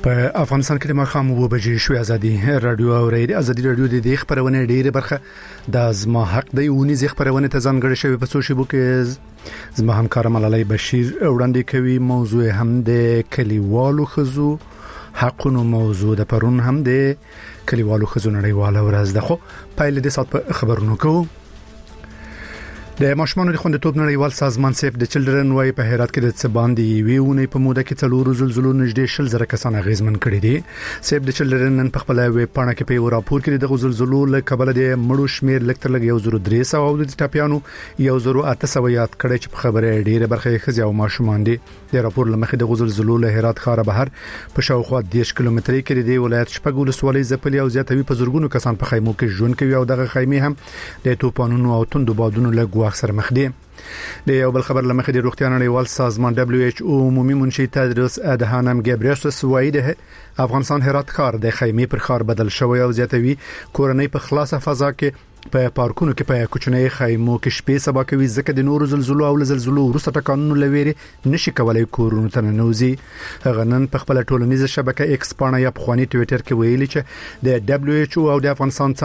په افغانستان کې د ماښام 2 بجې شوې ازادي رادیو او ازادي رادیو د خبرونه ډیره برخه د زما حق دی ونی زی خبرونه ته ځانګړې شوی په سوشل کې زما همکار ملالۍ بشیر وړاندې کوي. موضوع هم د کلیوالو خزو حقونو موضوع د پرون هم د کلیوالو خزو نړیواله ورځ ده. خو پایله د سات په خبرونو کوو. د ماشومانو د خوندیتوب نړیوال سازمان سیف د چلډرن وای په هرات کې د څباندې ویونه په موده کې څلور زلزلو نږدې 10,000 کسان غیزمن کړي دي. سیف د چلډرن نن په خپل ویب پاڼه کې په راپور کې د زلزلو له کبله د مړو شمیر لکتر لګ 1,300 او د ټاپیانو 1,800 یاد کړي چې په خبره ډیره برخه خزي او ماشومان دي. د راپور لمخې د زلزلو له هرات خار بهر په شاوخوا 10 کیلومتري کې د ولایت شپږ ولسوالۍ زپلي او زیاتوي په زورګونو کسان په خیمو کې ژوند کوي او دغه خیمه هم د توپانونو او توندو بادونو له ګواښ سره مخ دي. د یو بل خبر لمخې د روغتیا نړیوال سازمان WHO عمومي منشي تدریس ادهانم ګبریسوس وایي د افغانستان هرات ښار د خیمه پر ښار بدل شوی او زیاتوي کورنۍ په خلاصه فضا کې په پارکونو کې په کوچنۍ خیمو کې شپې سبا کوي ځکه د نور زلزلو او زلزلو وروسته ټکانونو لويري نشي کولای کورونو ته ننوزي. غنن په خپل ټولنیزه شبکه ایکس پاڼه یا بخوانی ټوئیټر کې ویلي چې د WHO او د افغانستان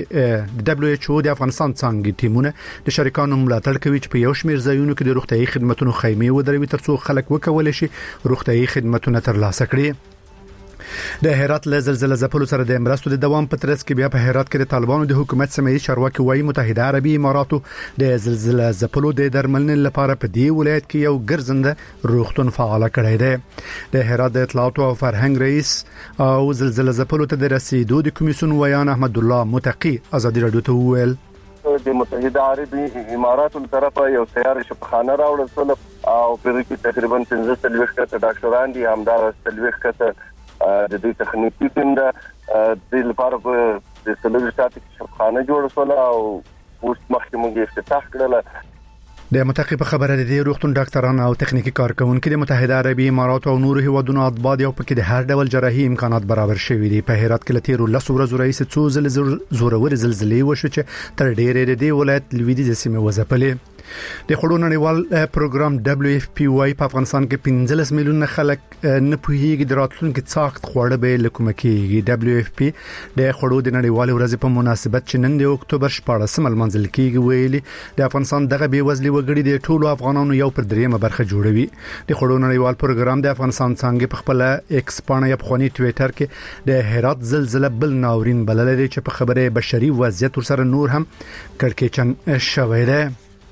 څنګه ټیمونه د شریکانو ملاتړ کوي چې په یو شمېر ځایونو کې د روغتيایي خدماتو خیمه ودروي ترڅو خلک وکولای شي روغتيایي خدماتونه ترلاسه کړي. د هرات له زلزلې زپلو سره د مرستو د دوام په ترڅ کې بیا په هرات کې د طالبانو د حکومت سمېري چارواکي وایي متحده عربي اماراتو د زلزلې زپلو د درملنې لپاره په دی ولایت کې یو ګرځنده روغتون فعال کړی دی. د هرات د اطلاعات او فرهنګ رئیس او زلزلې زپلو ته د رسیدو د کمیسیون ویان احمد الله متقی ازادي رادیو ته ویل د متحده عربي اماراتو طرفه یو سیاره شپخانه راوړل شو او په کې تقریبا 15 کته ډاکټران دي همدار 30 کته د دې تخنیکی ټیم د لپاره د سلوګ ساتي شپخانه جوړ شو او اوس مخکې موږ افتتاح کړل. د متقی په خبره د روغتون ډاکټران او تخنیکی کارکونکو د متحده عربي امارات او نور هیوادونو اطباء او پکې د هر ډول جراحي امکانات برابر شوي دي. په هرات کې لتیر لس ورځې رئیس څو زورور زلزلې وشو چې تر ډېرې د ولایت لویدیځ سیمه وځپلې. د خړو نړیوال پروګرام WFP وايي په افغانستان کې 15 میلیون خلک نه پوهیږي د راتلونکو څاخت خوړه به لکه کېږي. WFP د خړو د نړیوال ورځ په مناسبت چې نن د اکتوبر 14 منځل کېږي ویلي د افغانستان دغه بیوزلي وګړي د ټولو افغانانو یو پر دریمه برخه جوړوي. د خړو نړیوال پروګرام د افغانستان څنګه په خپل ایکس پاڼه یا بخونی ټوئیټر کې د هرات زلزلې بل ناورین بلل چې په خبره بشري وضعیت سره نور هم کړکېچن شوی دی.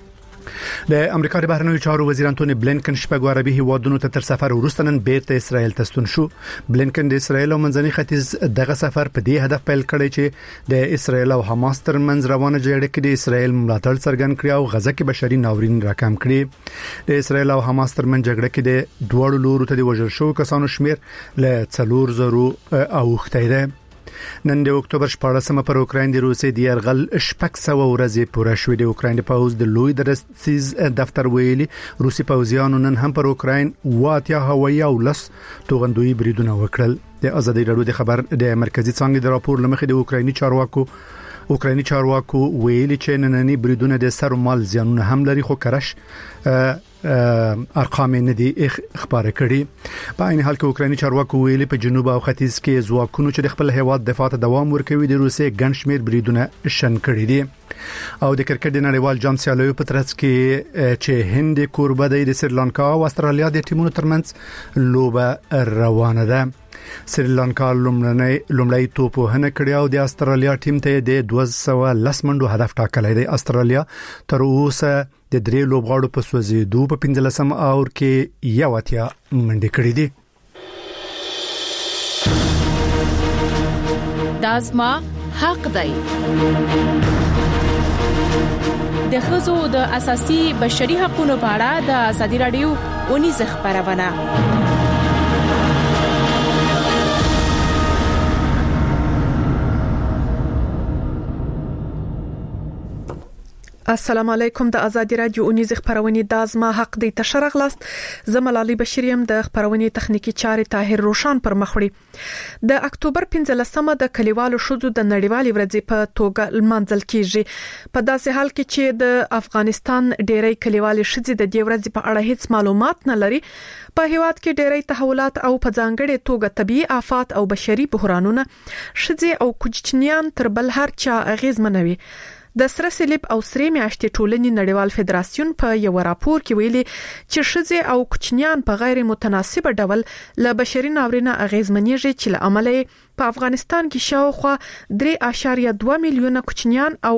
د امریکا د بهرنیو چارو وزیر انټونی بلینکن شپږ عربي هیوادونو ته تر سفر وروسته نن بیرته اسرائیل ته ستون شو. بلینکن د اسرائیل او منځني ختیځ دغه سفر په دې هدف پیل کړی چې د اسرائیل او حماس ترمنځ روانه جګړه کې د اسرائیل ملاتړ څرګند کړي او غزه کې بشري ناورین راکم کړي. د اسرائیل او حماس ترمنځ جګړه کې د دوه لورو ته د وژل شو کسانو شمیر له 4,000 اوښتی دی. نن د اکتوبر 14 پر اوکراین د روسي د يرغل 600 ورځې پوره شوې. د اوکراین پوز د لوی درستیز دفتر ویلي روسي پوځیانو نن هم پر اوکراین واتیا هوایي او لس توغندوی بریدونه وکړل. د ازادي رادیو د خبر د مرکزی څنګه د راپور لمخې د اوکرایني چارواکو ویلي چې نننی بریدونه د سر مال زیانونه هم لري خو کرش ارقام نه دي خبره کړي. په عین حال کې اوکرایني چارواکو ویلي په جنوب او ختیځ کې ځواکونو چې د خپل هیواد دفاع ته دوام ورکوي د روسي ګڼ شمیر بریدونه شن کړي دي. او د کرکټ د نړیوال جام سیالیو په ترڅ کې چې هند کوربه د سریلانکا او استرالیا د ټیمونو ترمنځ لوبه روانه ده. سریلانکا لومړی توپ وهنه کړې او د استرالیا ټیم ته د 210 منډو هدف ټاکلی دی. استرالیا تر اوسه د درې لوبغاړو په سوځېدو په 15 اور کې یو اتیا منډې کړې دي. دازما حق دی. د ښځو د اساسي بشري حقوقو په اړه د ازادي رادیو ونیز خبرونه. السلام علیکم. د ازادي رادیو اونیز خبرونه د ازما حق دی تشرغ لاست زملالي بشریم د خبرونه تخنیکی چاري طاهر روشن پر مخوړي. د اکتوبر 15مه د کلیوالو شذو د نړیوالې ورځې په توګه لمانځل کیږي. په داسې حال کې چې د افغانستان ډېری کلیوالي شذې د دې ورځې په اړه هیڅ معلومات نه لري. په هیواد کې ډېری تحولات او په ځانګړي توګه طبيعي آفات او بشري بحرانونه شذې او کوچنیان تر بل هر چا اغیزمنوي. د سره صلیب او سری میاشتې ټولنې نړیوال فدراسیون په یو راپور کې ویلي چې شذې او کوچنیان په غیر متناسب ډول له بشري ناورینه اغیزمنېږي چې له امله په افغانستان کې شاوخوا 3.2 میلیونه کوچنیان او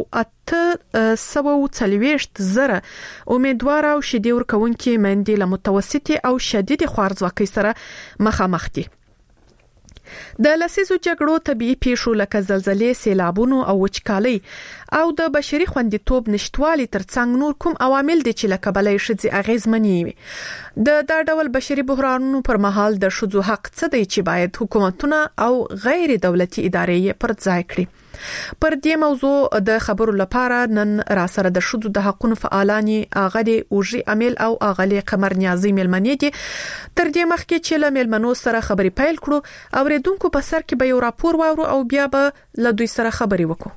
840 زره امیدوار او شیدې ورکوونکي مندي له متوسطي او شدید خوارځواکۍ سره مخامخ دي. د لسیزو جګړو طبيعي پیښو لکه زلزلې، سیلابونو او وچکالۍ او د بشري خوندیتوب نشټوالي ترڅنګ نور کوم عوامل دي چې لکه بلې شذې اغیزمنې وي. د دا ډول بشري بحرانونو پر مهال د شذو حق څه دی چې باید حکومتونه او غیر دولتي ادارې پر ځای کړي. پر دې موضوع د خبرو لپاره نن را سره د شذو د حقوقو فعالانی اغلی اوجي امیل او اغلی قمر نیازی ملمنې دي. تر دې مخکې چې له ملمنو سره خبري پیل کړو او ریدونکو په سر کې به یو راپور واورو او بیا به له دوی سره خبري وکړو.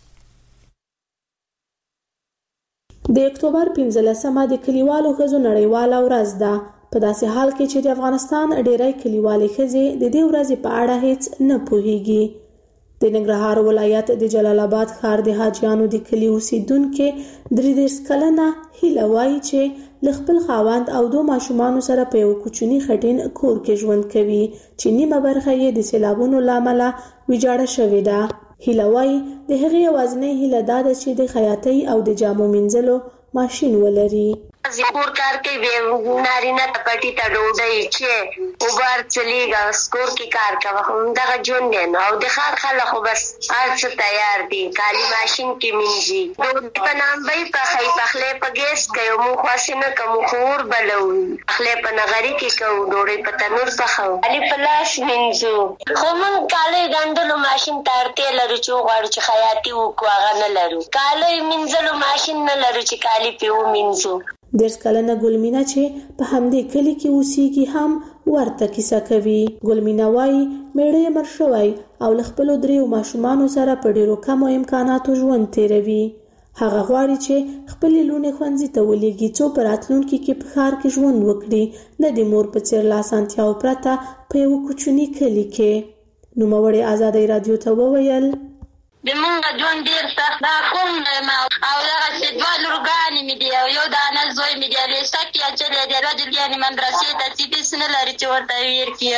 د اکتوبر 15مه د کلیوالو ښځو نړیواله ورځ ده. په داسې حال کې چې د افغانستان ډېری کلیوالي ښځې د دې ورځې په اړه هیڅ نه پوهیږي. د ننګرهار ولایت د جلال آباد ښار د حاجیانو د کلی اوسیدونکو 33 کلنه هیله وایي چې له خپل خاوند او 2 ماشومانو سره په یو کوچني خټین کور کې ژوند کوي چې نیمه برخه یې د سیلابونو لامل ویجاړه شوې ده. هیله وایي د هغې یوازینۍ هیله دا ده چې د خیاطۍ او د جامو مینځلو ماشین ولري. زیپور کار کوي نارینه ته پټی ته ډوډۍ چې اوبار چلیږي سکور کې کار کوي دغه ژوند دی نو او د ښار خلک خو بس هر څه تیار دي کالي ماشین کې مینځي ډوډۍ په نام به پخلی په ګیس کوي مو خاصه نه کوم خور بلو پخلی په نغری کې کوي ډوډۍ په تنور پخو علي پلاس مینځو خو مونږ کالي ګندلو ماشین تارته لرو چې غواړو چې خیاطي وکړو هغه نه لرو کالي مینځلو ماشین نه لرو چې کالي پیو مینځو. 10 کلنه ګلمینا چې په همدې کلی کې اوسېږي هم ورته کیسه کوي. ګلمینا وایي میړه مړ شوی او له خپلو 3 ماشومانو سره په ډیرو کمو امکاناتو ژوند تیروي. هغه غواړي چې خپلې لوڼې ښوونځي ته ولېږي څو په راتلونکي کې په ښار کې ژوند وکړي نه د مور په څېر له اسانتیاوو پرته په یو کوچني کلي کې. نوموړې ازادۍ رادیو ته وویل د مونږ ژوند ډیر سخت دا کوم او دغه چې 2 لورګانې مې دي او یو دانه زوی مې دی لیسه کې اچلې دی رجل یعنې مدرسې ته چې پیس نه لري چې ورته ویر کړي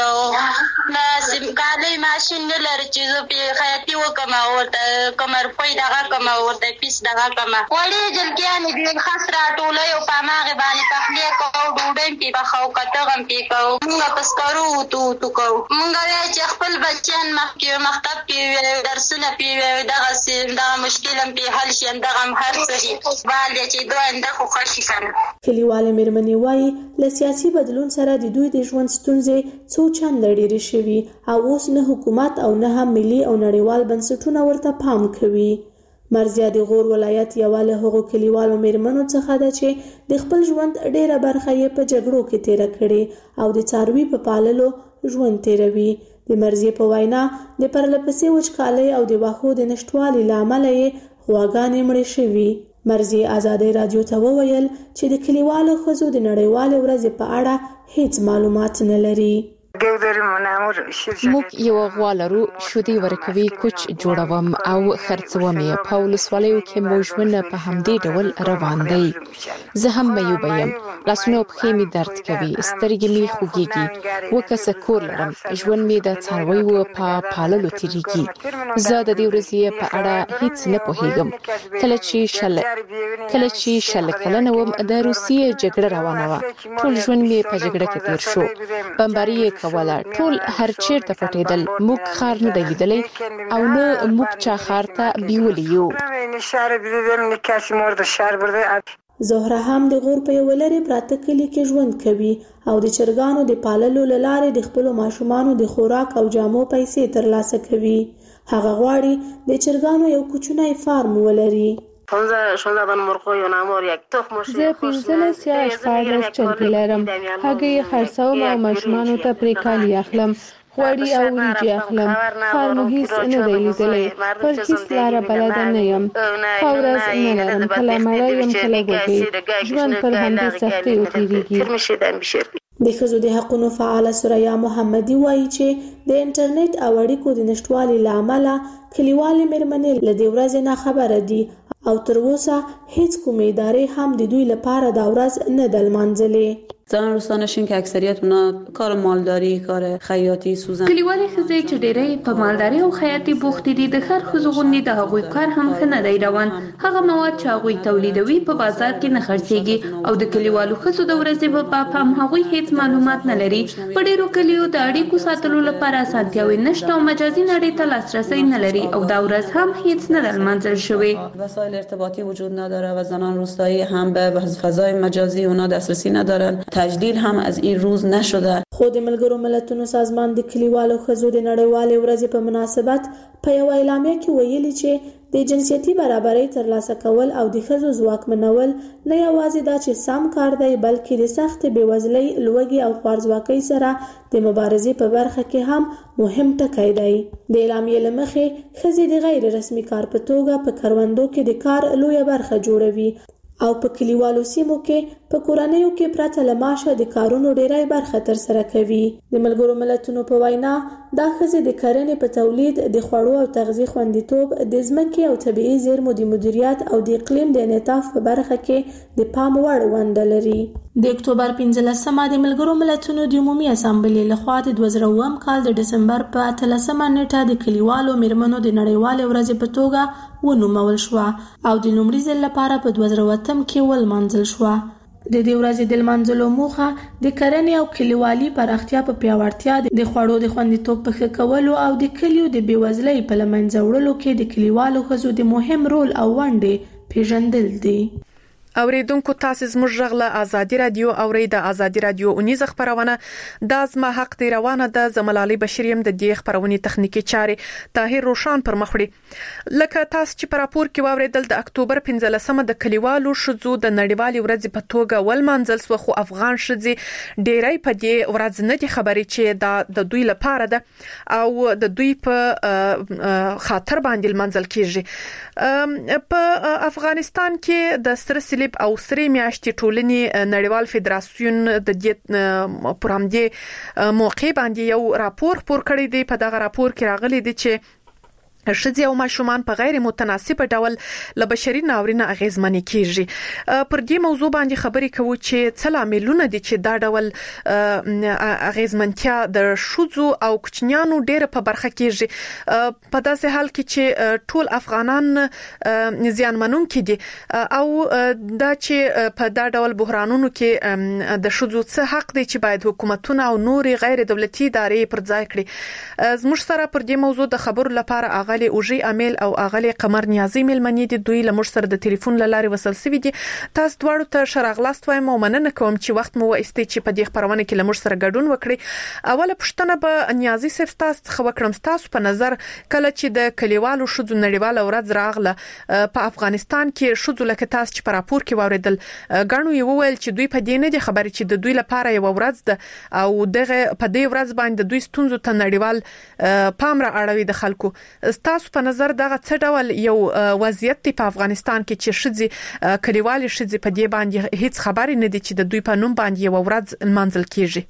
او ناسم کالي ماشین نه لري چې زه پې خیاطي وکړم او ورته کومه روپۍ دغه کړم او ورته پیس دغه کړم وړې جلکیانې دي خس راټولوي او په هماغې باندې پخلی کوو ډوډۍ مې پې پخوو کتغ هم پې کوو مونږ په سکرو وتو کوو مونږ وایو چې خپل بچیان مخکې مکتب کې درسونه پې دغه مشکل هم په حل شي دغه هر څه دي باندې چې دوه انده خو خوشي کنه. کلیواله مېرمنې وایي له سیاسي بدلون سره د دوی د ژوند ستونزې څو چنده ډېرې شوي او اوس نه حکومت او نه هم ملي او نړیوال بنسټونه ورته پام کوي. مرزیه د غور ولایت یوه له هغو کلیوالو مېرمنو څخه ده چې د خپل ژوند ډېره برخه یې په جګړو کې تېره کړې او د څاروي په پاللو ژوند تېروي. د مرزیه په وینا د پرلپسې وچکالۍ او د واښو د نشټوالي له امله یې غواګانې مړې شوي. مرزیه ازادۍ رادیو ته وویل چې د کلیوالو ښځو د نړیوالې ورځې په اړه هیڅ معلومات نه لري. موږ یو غوا لرو شودې ورکوي کوچ جوړوم او خرڅوم یې په ولسوالیو کې مو ژوند په همدې ډول روان دی. زه هم مېوبه یم لاسونه او پښې مې درد کوي سترګې مې خوږېږي وکسه کور لرم ژوند مې د څارویو په پاللو تېرېږي. زه د دې ورځې په اړه هیڅ نه پوهېږم. کله چې شل کلنه وم د روسیې جګړه روانه وه ټول ژوند مې په جګړه کې تېر شو بمباري کوله ټول هر چیرته پټېدل موږ خار نه دی لیدلی او نه موږ چا خار ته بیولي یو. زهره هم د غور په یو لرې پراته کلي کې ژوند کوي او د چرګانو د پاللو له لارې د خپلو ماشومانو د خوراک او جامو پیسې ترلاسه کوي. هغه غواړي د چرګانو یو کوچنی فارم ولري. 16 مرغ و نامور یک تخم زه 15 یا 14 چرګې لرم. هګۍ خرڅوم او ماشومانو ته پرې کالي اخلم. خوړی او وریجې اخلم. خار مو هیڅ نه دی لیدلی. پر هیڅ لاره بلده نه یم. ښه ورځ نه لرم. کله مړه یم کله وږې. ژوند پر همدې سختیو تېرېږي. د ښځو د حقوقو فعاله سوریا محمدي وایي چې د انټرنیټ او اړیکو د نشټوالي له امله کلیوالې مېرمنې له دې ورځې نه خبره دي او تر اوسه هیڅ کومې ادارې هم د دوی لپاره دا ورځ نه ده لمانځلې. زنان روستانشین که اکثریت اونا کار مالداری، کار خیاطی، سوزن. کلیوالي ښځې چې ډېری په مالداري او خیاطي بوختې دي د ښار ښځو غوندې د هغوی کار هم ښه نه دی روان. هغه مواد چې هغوی تولیدوي په بازار کې نه خرڅېږي او د کلیوالو ښځو د ورځې په باب هم هغوی هیڅ معلومات نه لري. په ډېرو کلیو د اړیکو ساتلو لپاره اسانتیاوې نشته او مجازي نړۍ ته لاسرسی نه لري او دا ورځ هم هیڅ نه ده لمانځل شوې. وسایل ارتباطی وجود نداره و زنان روستایی هم به فضای مجازی اونا دسترسی ندارن. تجلیل هم از این روز نشده. خو د ملګرو ملتونو سازمان د کلیوالو ښځو د نړیوالې ورځې په مناسبت په یو اعلامیه کې ویلي چې د جنسیتي برابرۍ ترلاسه کول او د ښځو ځواکمنول نه یوازې دا چې سم کار دی بلکې د سخت بېوزلۍ، لوږې او خوارځواکۍ سره د مبارزې په برخه کې هم مهم ټکی دی. د اعلامیې له مخې ښځې د غیر رسمي کار په توګه په کروندو کې د کار لویه برخه جوړوي او په کلیوالو سیمو کې په کورنیو کې پرته له معاشه د کارونو ډیری برخه ترسره کوي. د ملګرو ملتونو په وینا دا ښځې د کرنې په تولید، د خوړو او تغذیې خوندیتوب، د ځمکې او طبیعي زیرمو د مدیریت او د اقلیم د انعطاف په برخه کې د پام وړ ونډه لري. د اکتوبر 15مه د ملګرو ملتونو د عمومي اسامبلې لخوا د 2009 کال د ډسمبر په 13مه نیټه د کلیوالو میرمنو د نړیوالې ورځې په توګه ونومول شوه او د لومړي ځل لپاره په 2008 کې ولمانځل شوه. د دې ورځې د لمانځلو موخه د کرنې او کلیوالي پراختیا په پیاوړتیا، د خوړو د خوندیتوب په ښه کولو او د کلیو د بېوزلۍ په له منځه وړلو کې د کلیوالو ښځو د مهم رول او ونډې پیژندل دي. اوریدونکو تاسو زموږ غږ له ازادي رادیو اوري. د ازادي رادیو اونیز خبرونه د زما حق دی روانه د زملالي بشریم د دې خبرونې تخنیکی چارې طاهر روشان پر مخ وړي. لکه تاسو چې پر راپور کې واوریدل د اکتوبر 15مه د کلیوالو شذو د نړیوالې ورځې په توګه ولمانځل شو، خو افغان شذې ډیری په دې ورځ نه دي خبرې چې د دوی لپاره ده او د دوی په خاطر باندې لمانځل کیږي. په افغانستان کې د سترسل او سری میاشتې ټولنې نړیوال فدراسیون د دې پر همدې موقع باندې یو راپور خپور کړی دی. په دغه راپور کې راغلي دي چې ښځې او ماشومان په غیر متناسب ډول له بشري ناورینه اغیزمنې کیږي. پر دې موضوع باندې خبرې کوو چې څه لاملونه دي چې دا ډول اغیزمنتیا د ښځو او کوچنیانو ډېر په برخه کیږي په داسې حال کې چې ټول افغانان زیانمنونکي دي او دا چې په دا ډول بحرانونو کې د ښځو څه حق دی چې باید حکومتونه او نور غیر دولتي ادارې پر ځای کړي. زموږ سره پر دې موضوع د خبرو لپاره اغلی اوجي امیل او اغلی قمر نیازی ملمنې دي. دوی له موږ سره د ټلیفون لارې وصل شوي دي. تاسو دواړو ته شراغلاست وایم او مننه کوم چې وخت مو وایستي چې په دې خبرونه کې له موږ سره ګډون وکړي. اوله پوښتنه به نیازی صاحب تاسو څخه وکړم، تاسو په نظر کله چې د کلیوالو ښځو نړیواله ورځ راغله په افغانستان کې ښځو لکه تاسو چې په راپور کې واوریدل غاڼو یې وویل چې دوی په دې نه دي خبرې چې د دوی لپاره یو ورځ ده او دغه په دې ورځ باندې دوی ستونزو ته نړیوال پام را اړوي د خلکو. تاسو په نظر دغه څه ډول یو وضعیت دی په افغانستان کې چې ښځې کلیوالي ښځې په دې باندې هیڅ خبرې نه دي چې د دوی په نوم باندې یو ورځ لمانځل کیږي؟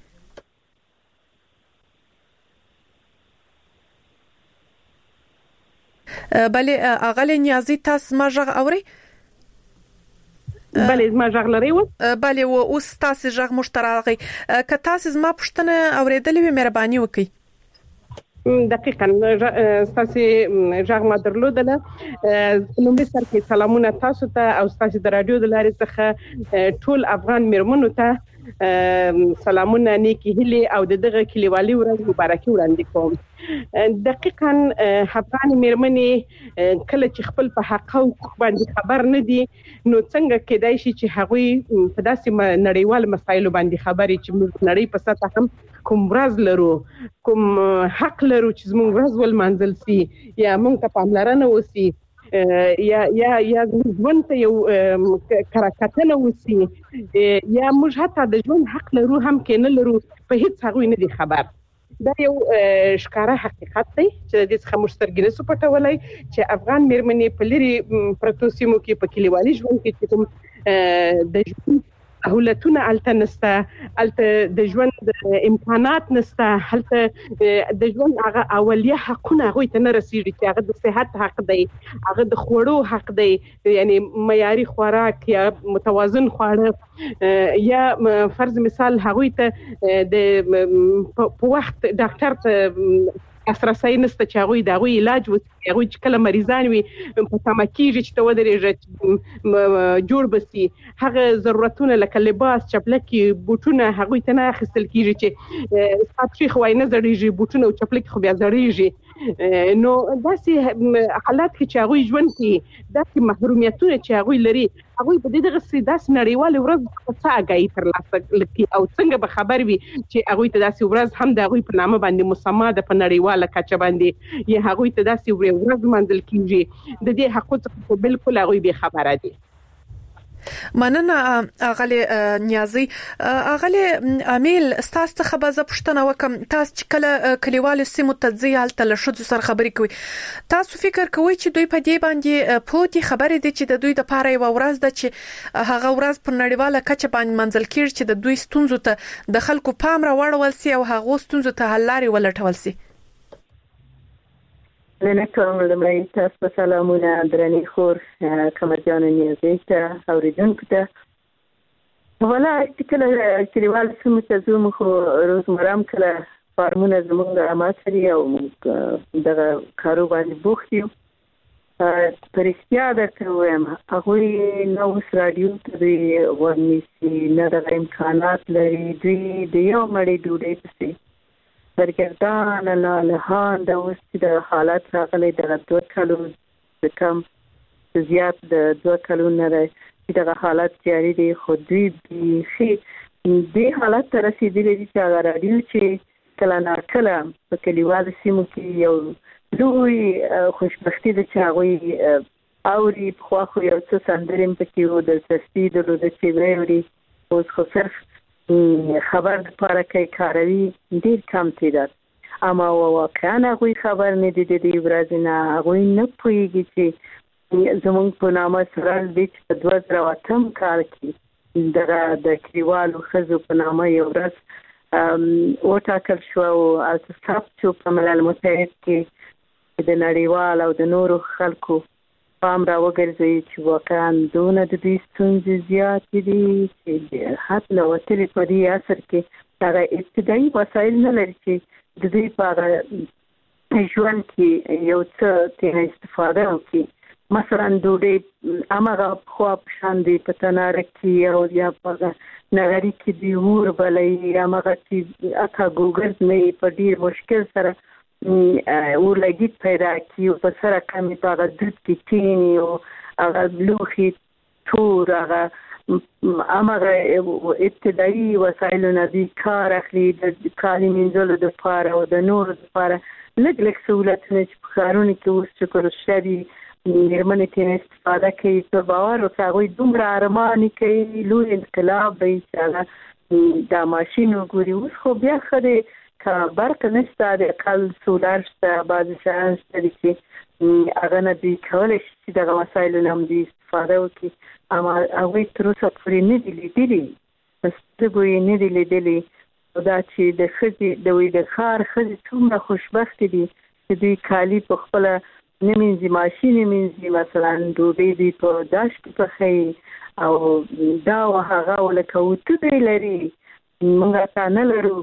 بله اغلی نیازی تاسو ما غږ اوري؟ بله زما غږ لري و؟ بله و اوس تاسو غږ مشترکي که تاسو زما پوښتنه اوریدلې وي مهرباني وکړئ. دقیقاً ستاسو غږ ما درلودله. لومړی سر کې سلامونه تاسو ته او ستاسو د رادیو د لارې څخه ټول افغان میرمنو ته سلامونه، نیکی هیلې او دغه کلیوالي ورځ مبارکي وړاندې کوم. دقیقاً افغان میرمنې کله چې خپل په حق او حقوق باندې خبر نه دي نو څنګه کېدای شي چې هغوی په داسې نړیوال مسایلو باندې خبرې چې موږ نړۍ په سطح هم کوم ورځ لرو، کوم حق لرو چې زموږ ورځ ولمانځل سي یا موږ ته پاملرنه وسي. یا ژوند ته یو کراکتنه وسی یا موږ حتی د ژوند حق لرو هم کې نه لرو په هیڅ هغه نه دي خبر. دا یو ښکاره حقیقت دی چې د څخه مشترګینه سپټولای چې افغان مېرمنې په لري پروتو سیمو کې په کلیوالي ژوند کې کوم د ژوند سہولتونه الته نسته، الته د ژوند امکانات نسته، الته د ژوند هغه اولیه حقونه هغه ته نه رسیږي چې هغه د صحت حق دی، هغه د خوړو حق دی، یعنی معیاري خوراک یا متوازن خواړه یا فرض مثال هغه ته د په وخت ډاکټر ته اسرائیل نسته چې هغه د هغه علاج وکړي، هغه چې کله مریضان وي په تمکیږي چې تو درېږي جوړ بسي، هغه ضرورتونه لکه لباس، چپلکی، بوټونه هغه ته نه اخیستل کیږي چې ساتشي خوای نه زړیږي، بوټونه او چپلکی خو بیا زړیږي. نو داسې حالات کې چې هغه ژوند کې داسې محرومیتونه چې هغه لري، هغه په دې دغه سیداس نړیوال ورځ په څه اگای تر لاسه لکه او څنګه به خبر وي چې هغه ته داسې ورځ هم د هغه په نامه باندې مسما د په نړیواله کچه باندې یا هغه ته داسې ورځ منځل کیږي، د دې حقوق په بالکل هغه به خبره دي. مننه اغله نیازي. اغله امیل ستاسو څخه به زه پوښتنه وکم، تاسو چې کله کلیوال سیمو ته ځئ هلته له ښځو سره خبرې کوي، تاسو فکر کوئ چې دوی په دې باندې پوهې خبرې دي چې د دوی د پاره یو ورځ ده چې هغه ورځ په نړیواله کچه باندې منځل کیږي چې د دوی ستونزو ته د خلکو پام راوړول سي او هغه ستونزو ته حل لارې ولټول سي؟ نه کوم لمړی تاسو سلامونه درنې خور کمرجان نیازي ته اوریدونکو ته. ولا چې کله کلیوال سیمو ته ځو خو روزمره کله فارمونه زموږ اماتري او دغه کارو باندې بوخت یو. پرېختیا درته وایم هغوی نو اوس راډیو ته دوی ورنیسي نه دغه امکانات لري، دوی د یو مړۍ ډوډۍ پسې سرګردان لالهان د اوس د حالات راغلی دغه 2 کالو کم زیات د 2 کالو نه چې دغه حالات جاری دي، خو دوی بیخي دې حالات ته رسېدلي دي چې هغه راډیو چې کله ناکله په کلیوالو سیمو کې یو لوی خوشبختي ده چې هغوی اوري. پخوا خو یو څه سندرې هم پکې وو، دلچسپي درلوده چې واوري، اوس خو صرف خبر لپاره کوي کاروي ډېر کم تعداد. اما واقعا هغوی خبر نه دي د دې ورځې نه، هغوی نه پوهېږي چې زموږ په نامه سره دی چې په 2008 کال کې دغه د کلیوالو ښځو په نامه یو ورځ وټاکل شوه او هلته ثبت شو په ملل متحد کې د نړیوال او د نورو خلکو پام را وګرځوي چې واقعا دونه د دوی ستونزې زیاتې دي چې حد نه وتلي په دې عصر کې هغه ابتدایي وسایل نه لري چې د دوی په هغه ژوند کې یو څه ترې استفاده وکړي. مثلا ډوډۍ هماغه پخوا په شان دی په تناره کې او یا په نغري کې دی اور بلې هماغه چې اکا ګوګرز نه په ډېر مشکل سره ورلګي پیدا کیو په سره کمی په هغه دود کې کینی او هغه لوخي تور هغه هغه ابتدایي وسایلونه دي کار اخلي د کالي منځلو د پاره او د نور د پاره لږ لږ سہولتونه چې په کارونه کې اوس چې کورشري مېرمنې ترې استفاده کوي په باور او هغوی دومره ارماني کوي لوی انقلاب به چې هغه دا ماشین وګوري. اوس خو بیا ښه دی که برق نشته د اقل سولر شته، بعضې شیان شته دي چې هغه نه دوی کولی شي چې دغه وسایلو نه هم دوی استفاده وکړي. اما هغوی تر اوسه پورې نه دي لیدلي، په سترګو یې نه دي لیدلي دا چې د ښځې د ښار ښځې څومره خوشبختې دي چې دوی کالي په خپله نه مینځي، ماشین یې مینځي، مثلا ډوډۍ دوی په داش کې پخوي او دا و هغه لکه اوته دی لري، موږ تا نه لرو.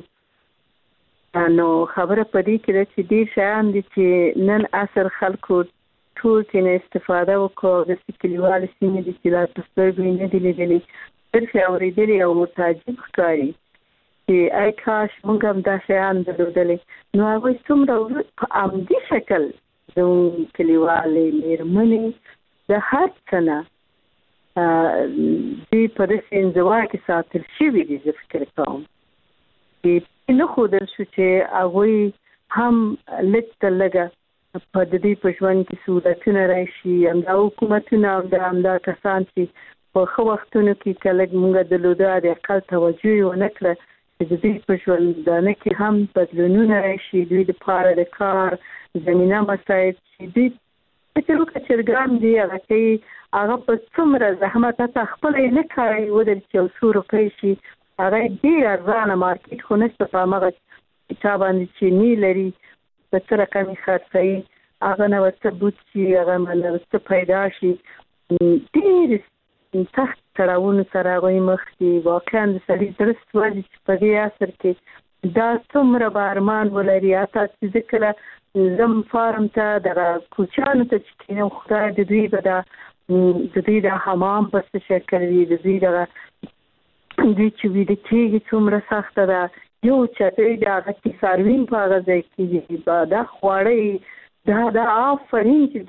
نو خبره په دې کې ده چې ډېر شیان دي چې نن عصر خلکو ټول ترې استفاده وکړو. داسې کلیوالې سیمې دي چې لا په سترګو یې نه دي لیدلي، صرف یې اورېدلي او ورته عجیب ښکاري چې ای کاش موږ هم دا شیان درلودلی. نو هغوی څومره په عمدي شکل زموږ کلیوالې مېرمنې د هر څه نه دوی په داسې انزوا کې ساتل شوي دي. زه فکر کوم چې نه ښودل شو چې هغوی هم لږ تر لږه په دې پښوند کې سہولتونه راشي دا حکومتونه دا کسان چې په خو وختونو کې کله موږ د لوده د اقل توجه ونکړه چې د دې پښوندانه کې هم بدلونونه راشي دوی د پاره د کار زمينه مسایل چې دوی چې چرګان دی هغه په څومره زحمت ته خپل نه کوي ودل چې وسور پیشي هغه ډیر ارزانه مارکیټ خو نشته په هغه چې باندې چې نی لري په تر کمی خرڅي هغه نو څه بوت چې هغه مله څه پیدا شي ډیر تحت تراون سره غوي مخ کې واقعا د سړي درست وایي چې په دې اثر کې دا څومره بارمان ولري تاسو ذکر زم فارم ته د کوچانو ته چې نو خدای د دوی د حمام په شکل وي د دوی چې وی د کېږي څومره سخته ده یو چې دا غتی ساروین په هغه ځای کې دا خواړی دا آفرین چې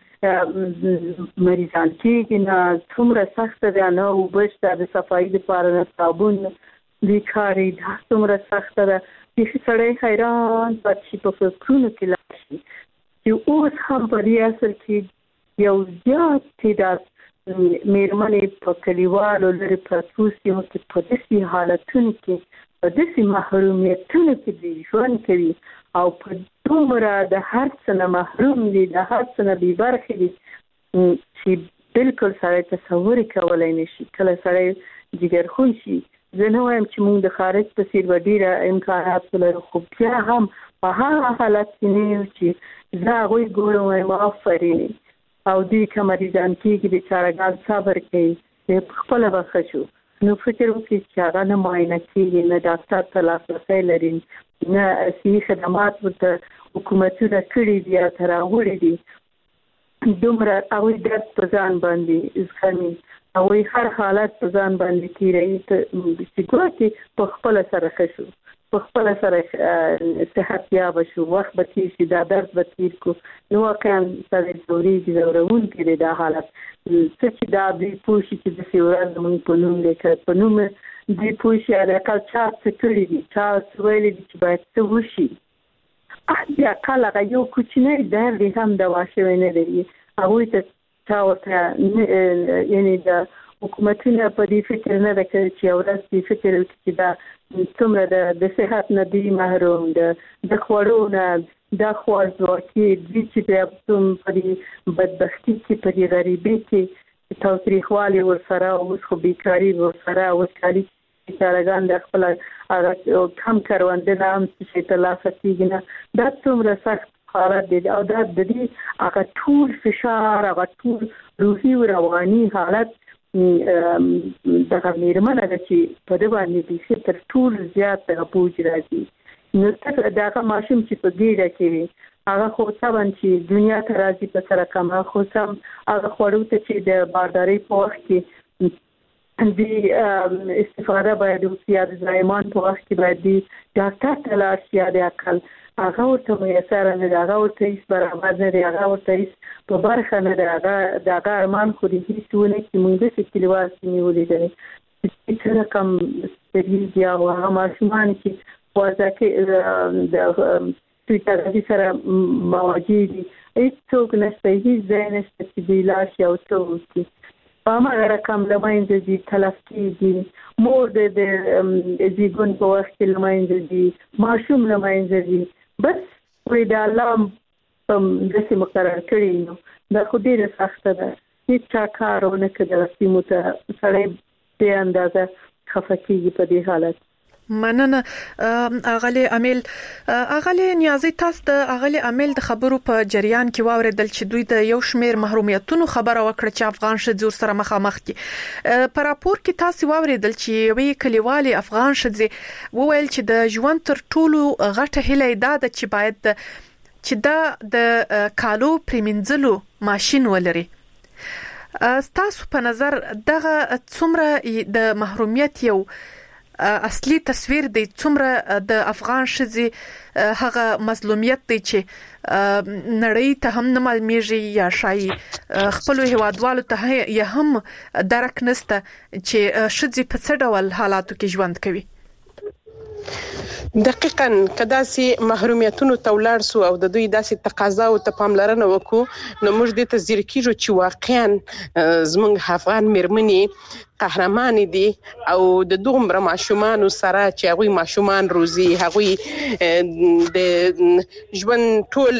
دوی مریضان کېږي نه څومره سخته ده نه وبشته د صفایي لپاره نه صابون دوی کاري دا څومره سخته ده چې سړی حیران پاتې په فکرونو کې لاړ شي چې اوس هم په دې اثر کې یو زیات تعداد میرمنې په کلیوالو لري پرتو سیمو کې په داسې حالتونو کې په داسې محرومیتونو کې دي ژوند کوي او په دومره د هر څه نه محروم دي د هر څه نه بې برخې دي چې بالکل سړی تصور کولی نه شي کله سړی جګرخون شي زه نه وایم چې موږ د خارج په څېر به ډېره امکانات ولرو خو بیا هم په هغه حالت کې نه یو چې زه هغوی ګورم وایم آفرین او دوی که مریضان کېږي بیچارهګان صبر کوي د خپله به ښه شو نو فکر وکړي چې هغه نه معاینه کېږي نه ډاکټر ته لاسرسی لري نه صحي خدمات ورته حکومتونه کړي دي یا ته راوړي دي دومره هغوی درد په ځان باندې زغمي هغوی هر حالت په ځان باندې تېروي چې ګواکې په خپله سره ښه شو په خپل سره صحت یاب شو وخت به تیر شي دا درد به تیر کو نو واقعا سره ضروري کې دا حالت چې دا دوی پوښي چې د سیوران موږ په نوم لیکل په نوم دوی پوښي اړکل چا څه کړی دي چا ویلي دي چې باید څه وشي بیا کله یو کوچنی درد هم دوا شوی نه دی هغوی ته چا ورته یعنی د حکومتونه په دې فکر نه ده کړی چې ورځ دې فکر وکړي چې دا څومره د صحت نه دي محروم د خوړو نه دا خوارځواکي دي چې بیا په دې بدبختي کې په دې غریبۍ کې تاوتریخوالي ورسره اوس خو بیکاري ورسره اوس کالي بیچارهګان د خپل هغه کم کروندونه هم چې ترلاسه کېږي نه دا څومره سخت حالت دی او دا د دې هغه ټول فشار هغه ټول روحي او رواني حالت دغه میرمنه ده چې په دې باندې بیخي تر ټول زیات دغه بوج راځي نو دغه ماشوم چې په ګیډه کې وي هغه خو سبن چې دنیا ته راځي په سره کمه خو سم هغه خوړو ته چې د بارداري په وخت کې د استفاده باید وشي د زایمان په وخت کې باید د ډاکټر ته لاړ شي د عقل هغه ورته میسر نه دی هغه ورته هیڅ برابر نه دی هغه ورته هیڅ په برخه نه دی هغه ارمان خو دې هیڅونه چې موږ د کلیوال سیمې ولیدلې چې رقم سپریږي او هغه ماشومان چې وځه کې د تویتر سره مواجه دي هیڅوک نشته هیڅ ځای نشته چې دی لاش یو څه وکړي په هغه رقم له منځه دي تلف کېږي مور د زیږون په وخت کې له منځه دي ماشوم له منځه دي بس وې د الله په داسې مقرر کړي نو دا خو ډېره سخته ده هیڅ چا کار ونه کړي دغه سیمو ته سړی بې اندازه خفه کېږي په دې حالت مننه اغلی امیل اغلی نیازي تاسو د اغلی امیل د خبرو په جریان کې واوریدل چې دوی د یو شمیر محرومیتونو خبره وکړه چې افغان ښځې سره مخامخ دي په راپور کې تاسو واوریدل چې وی کلیوالي افغان ښځې وویل چې د ژوند تر ټولو غټه هیله ده چې باید چې د کالو پریمنځلو ماشين ولري تاسو په نظر دغه څومره د محرومیت یو اصلي تصویر دی څومره د افغان ښځې هغه مظلومیت دی چې نړۍ ته هم نه معلومیږي یا شای خپل هیوادوالو ته یې هم درک نسته چې ښځې په څه ډول حالاتو کې ژوند کوي دقیقاً کداسي محرومیتونو تولاړ سو او د دوی داسې تقاضا او ته پاملرنه وکړو نو موږ د تذکر کیږو چې واقعاً زمونږ افغان مېرمنې قهرمان دي او د دومره ماشومان سره چې هغه ماشومان روزي هغه د ژوند ټول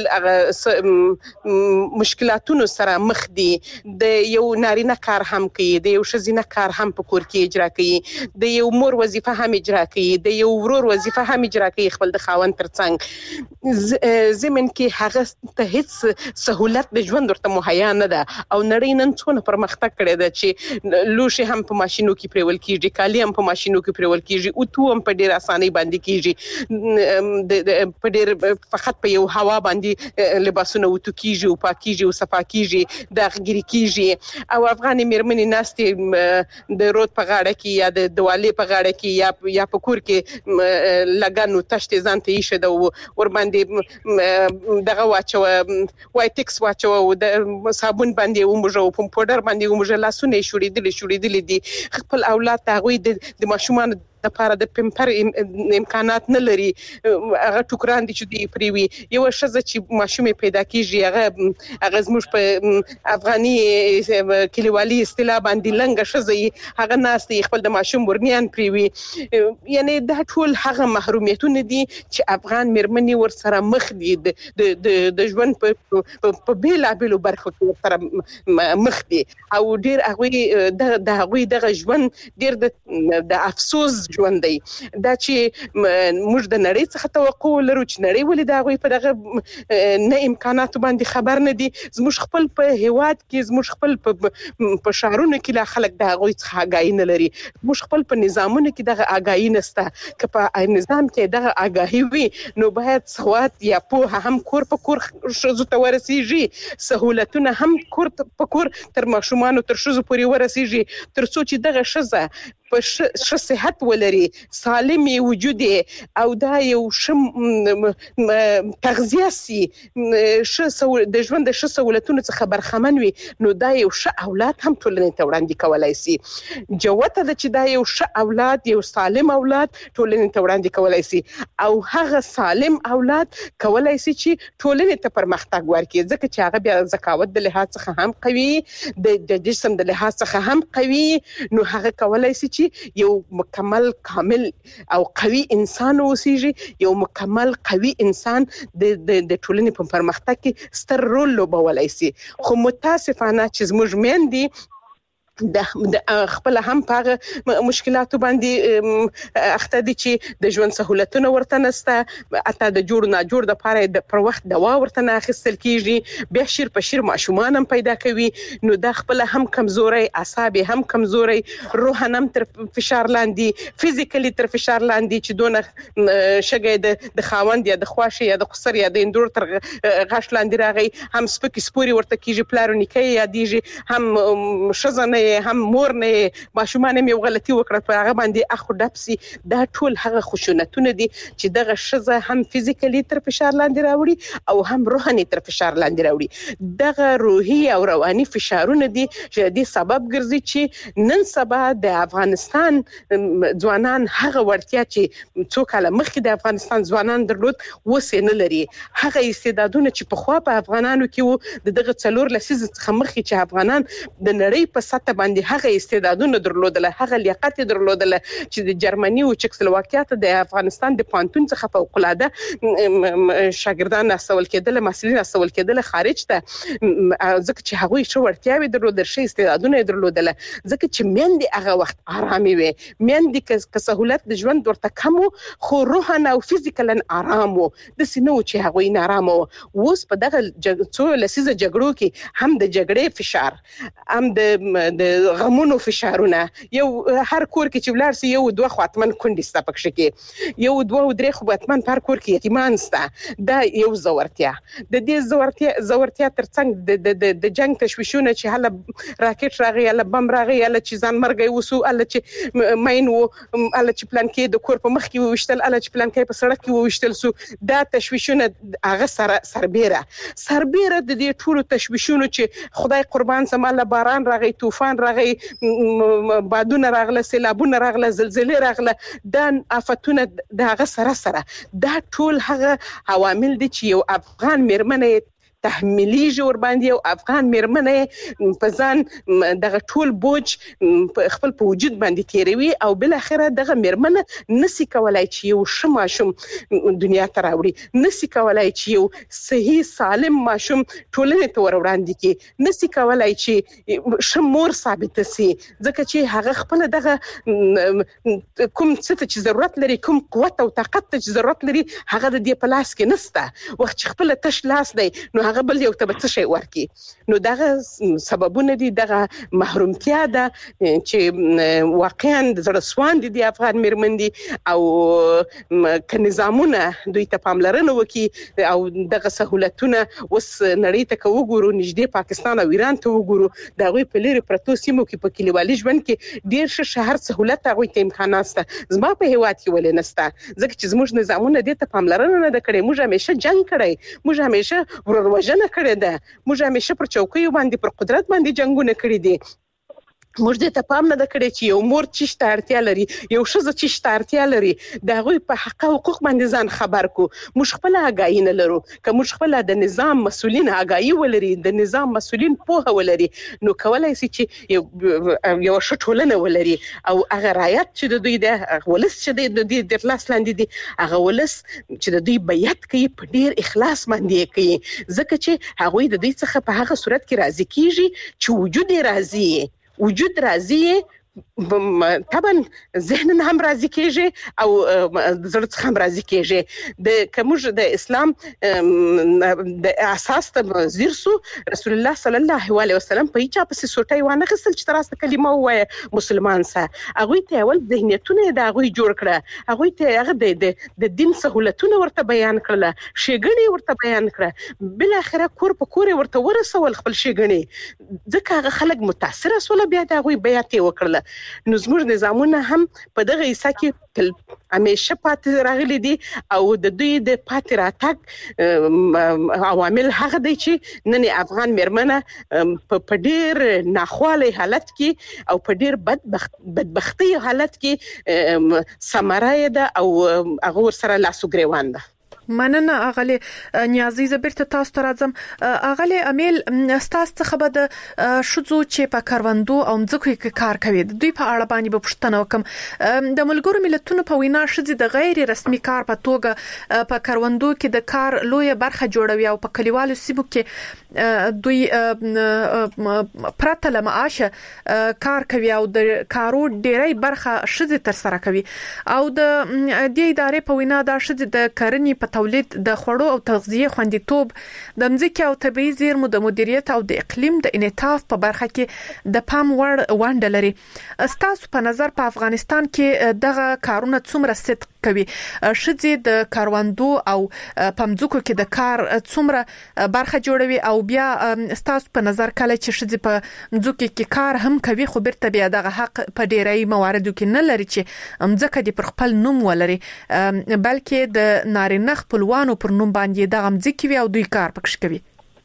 مشکلاتونو سره مخ دي د یو نارینه کار هم کوي د یو ښځینه کار هم په کور کې اجرا کوي د یو مور وظیفه هم اجرا کوي د یو ورور وظیفه هم اجرا کوي خپل د خاوند ترڅنګ زمين کې هغه ته هیڅ سہولت د ژوند ورته مهیا نه ده او نړۍ نن څونه پرمختګ کړی ده چې لوښي هم په ماشينو کې پرول کیږي کالی هم په ماشينو کې پرول کیږي او تو هم په ډیر اسانۍ باندې کیږي په ډیر فقط په یو هوا باندې لباسونه او تو کیږي او پاکیږي او صفا کیږي داغګری کیږي او افغان مېرمنې ناستې د رود په غاړه کې یا د دوالې په غاړه کې یا په کور کې لګانو تشت ځان ته یې شد ور باندې دغه واچو وای ټیکس واچو د صابون باندې وموجو په پودر باندې وموجو لاسونه شوړېدل دي خپل اولاد ته د ماشومان لپاره د پمپر امکانات نه لري هغه ټوکران دي چې دی پریوي یو شزه چې ماشومه پیدا کیږي هغه زموږ په افغاني کلیوالي اصطلاح باندې لنګ شزه هغه ناستي خپل د ماشوم ورنيان پریوي یعنی دا ټول هغه محرومیتونه دي چې افغان مېرمنې ور سره مخ دي د ژوند په بیلابلو برخو کې سره مخ دي او ډیر هغه دغه ژوند ډیر د افسوس ژوند دی دا چې موږ د نړۍ څخه توقع لرو چې نړۍ ولې دا غوي په دغه نه امکانات باندې خبر نه دي زموږ خپل په هیواد کې زموږ خپل په شهرونو کې لا خلک دا غوي څخه آگاهی نه لري موږ خپل په نظامونو کې دغه آگاهی نشته که په نظام کې دغه آگاهی وي نو باید سواد یا په هم کور په کور شزو ته ورسیږي سہولتونه هم کور په کور تر ماشومان تر شزو پورې ورسیږي تر څو چې دغه شزه په صحت ولري سالم وجود او دا یو شم تغذیه سي د ژوند د سہولتونو څخه برخمن وي نو دا یو ښه اولاد هم ټولنې ته وړاندې کولای سي جوته د چې دا یو ښه اولاد یو سالم اولاد ټولنې ته وړاندې کولای سي او هغه سالم اولاد کولای سي چې ټولنې ته پرمختګ ورکړي ځکه چې هغه بیا زکاوت د لحاظ څخه هم قوي د جسم د لحاظ څخه هم قوي نو هغه کولای سي چې یو مکمل کامل او قوي انسان اوسېږي یو مکمل قوي انسان د ټولنې په پرمختګ کې ستر رول لوبولای شي خو متاسفانه چې زموږ مېندې د خپل هم پاغه مشکلاتو باندې اخته دي چې د ژوند سہولتونه ورته نسته اته د جوړ نه جوړ د پاره د پر وخت دوا ورته نه اخیستل کیږي به شیر په شیر ماشومان هم پیدا کوي نو د خپل هم کمزوري اعصاب هم کمزوري روح هم تر فشار لاندې فزیکلی تر فشار لاندې چې دونه شګه د خاوند یا د خواشه یا د قصر یا د اندور تر غاښ لاندې راغی هم سپکی سپوري ورته کیږي پلارونیکي یا دیږي هم شزنه هم مور نه ماشومان یو غلطي وکړه په هغه باندې اخو ډپسي دا ټول هغه خشونتونه دي چې دغه شزه هم فزیکلی تر فشار لاندې راوړي او هم روحاني تر فشار لاندې راوړي دغه روحي او رواني فشارونه دي چې د سبب ګرځي چې نن سبا د افغانستان ځوانان هغه ورتیا چې څو کاله مخکې د افغانستان ځوانان درلود وسه نه لري هغه استعدادونه چې په خوا په افغانانو کې وو دغه څلور لسیز څخه مخکې چې افغانان د نړۍ په سطح باندې هغه استعدادونه درلودل هغه لیاقت درلودل چې د جرمني او چکسلواکیا ته د افغانستان د پانتون څخه فوق العاده شاګردان استول کېدل مسلین استول کېدل خارج ته ځکه چې هغه شو ورتیاوي درلودل شي استعدادونه درلودل ځکه چې مېندې هغه وخت آرامي وي مېندې که سہولت د ژوند ورته کم خو روحانه او فزیکلا آرام وو د سينو چې هغه نه آرام وو اوس په دغه څو لسیزه جګړو کې هم د جګړې فشار هم د غمونو فشارونه یو هر کور کې چې ولر سي یو دوه خاطمن کندي ستا پکښ کې یو دوه درې خو باتمن پر کور کې یتیمان ستا دا یو زورتیا د دې زورتیا ترڅنګ د جنگ تشویشونه چې هله راکټ راغی هله بم راغی هله چې ځان مرګي وسو هله چې ماين وو هله چې پلان کې د کور په مخ کې وشتل هله چې پلان کې په سړک کې وشتل سو دا تشویشونه هغه سربېره د دې ټولو تشویشونو چې خدای قربان سم الله باران راغی طوفان باران راغی، بادونه راغله، سیلابونه راغله، زلزلې راغله، دا آفتونه دغه سره دا ټول هغه عوامل دي چې یو افغان میرمنه تحمیلیږي ور باندې، او افغان میرمنه په ځان دغه ټول بوج خپل په وجود باندې تیروي، او بل اخره دغه میرمنه نسی کولای چې یو ښه ماشوم دنیا ته راوړي، نسی کولای چې یو صحیح سالم ماشوم ټولنې ته ور وړاندې کړي، نسی کولای چې ښه مور ثابت شي، ځکه چې هغه خپل دغه کوم څه چې ضرورت لري، کوم قوت او طاقت چې ضرورت لري، هغه د دې په لاس کې نشته. وخت چې خپل تش لاس دی نو هغه بل یو ته څه شي ورکی، نو دغه سببونه دي، دغه محرومتیا ده چې واقعا د زړه سوان دي افغان میرمن دي، او که نظامونه دوی ته پاملرنه وکړي او دغه سہولتونه اوس نړۍ ته وګورو، نږدې پاکستان او ایران ته وګورو، د هغوی په لرې پرتو سیمو کې په کلیوالي ژوند کې ډیر ښه شهر سہولت هغوی ته امکانات شته، زما په هیواد کې ولې نشته؟ ځکه چې زموږ نظامونه دې ته پاملرنه نه ده کړې. موږ همیشه جنگ کړی، موږ همیشه وروروژنه کړې ده، موږ همیشه پر چوکیو باندې پر قدرت باندې جنگونه کړي دي. موږ دې ته پام نه کړی چې یو مور چیشته اړتیا لري، یو ښځه چیشته اړتیا لري، د هغوی په حق او حقوق باندې ځان خبر کو. موږ خپل آگاهی نه لرو، که موږ خپل د نظام مسؤلین آگاهی ولري، د نظام مسؤلین پوهه ولري، نو کولای شي چې یو ښه ټولنه ولري، او هغه رعایت چې د دوی د ولس چې د دې د لاس لاندې دي، هغه ولس چې د دوی بیعت کوي په ډیر اخلاص باندې کوي، ځکه چې هغوی د دوی څخه په هغه صورت کې راضي کیږي چې وجود راضي راځي، طبعا ذهن هم راضي کیږي او زړه څخه هم راضي کیږي. د کومج د اسلام د اساس ته زیر سو رسول الله صلی الله علیه وسلم په هیڅ په سوټي وانه غسل چې تراسته کلمه وایي مسلمان سه، هغه ته ول ذهنیتونه د هغه جوړ کړه، هغه ته هغه د دین سہولتونه ورته بیان کړل، شیګنی ورته بیان کړه، بل اخره کور په کور ورته ورسول خپل شیګنی، ځکه هغه خلک متاثر سول، بیا د هغه بیعت وکړل. نو زموږ نظامونه هم په دغه حصہ کې همیشه پاتې راغلي دي، او د دوی د پاتې راتګ عوامل هغه دی چې نن افغان میرمنه په ډیر ناخوالي حالت کې او په ډیر بدبختی حالت کې سمره ده، او هغه ورسره لاسو ګریوان ده. مننه اغلی نیازي زبرته تاسو ته راځم. اغلی امیل تاسو څخه به د شذو چې په کاروندو او مځکو کې کار کوي د دوی په اړه باندې به پوښتنه وکم. د ملګرو ملتونو په وینا شذې د غیر رسمي کار په توګه په کاروندو کې د کار لوی برخه جوړوي، او په کلیوالو سیمو کې دوی پرته له معاشه کار کوي، او د کارو ډیری برخه شذې تر سره کوي، او د دې ادارې په وینا دا شذې د کرنې په تولید، د خوړو او تغذیه خوندیتوب، د مځکې او طبيعي زیرمو د مدیریت او د اقلیم د انعطاف په برخه کې د پام وړ ونډه لري. ستاسو په نظر په افغانستان کې دغه کارونه څومره صدق کوي؟ شذې د کاروندو او په مځکو کې د کار څومره برخه جوړوي، او بیا ستاسو په نظر کله چې شذې په مځکو کې کار هم کوي، خو بیرته بیا دغه حق په ډیری مواردو کې نه لري چې مځکه د پر خپل نوم ولري، بلکې د نارینه خپلوانو پر نوم باندې د غمځکې وي او دوی کار پکښ کوي.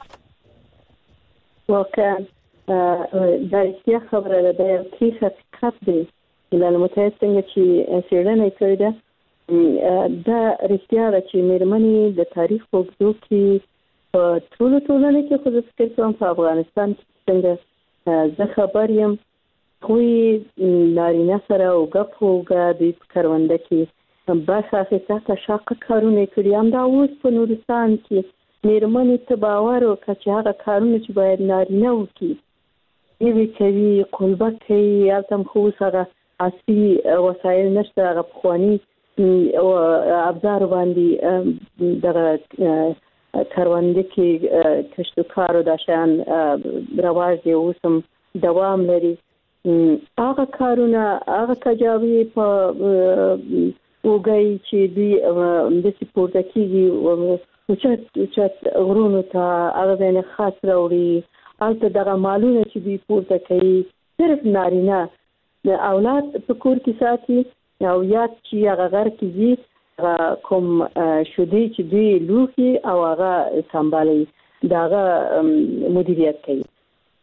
واقعا دا رښتیا خبره ده، د یو حقیقت دی. ملل متحد څنګه چې څېړنه کړې ده، دا رښتیا ده چې میرمنې د تاریخ په اوږدو کې په ټولو ټولنو کې، خو زه فکر کوم په افغانستان کې څنګه زه خبر یم، خو نارینه سره اوږه په اوږه دوی په کرونده کې برخه اخیسته، شاقه کارونه کړي. همدا اوس په نورستان کې میرمنې ته باور وکړه چې هغه کارونه چې باید نارینه وکړي یې کوي، قلبه کوي. هلته هم خو اوس هغه عصري وسایل نشته، هغه پخواني ابزار باندې دغه کرونده کې کشت و کار او دا شیان رواج دی، اوس هم دوام لري. هغه کارونه، هغه کجاوي په وګړي چې دوی د سپورت کېږي اوچت غرونو ته هغه ځای خاص راوړي، هلته دغه مالونه چې دوی پورته کوي صرف نارینه د اولاد په کور کې ساتي، او یاد چې هغه غر کې ځي کوم شودي چې دوی لوښي او هغه سمبالي دغه مدیریت کوي.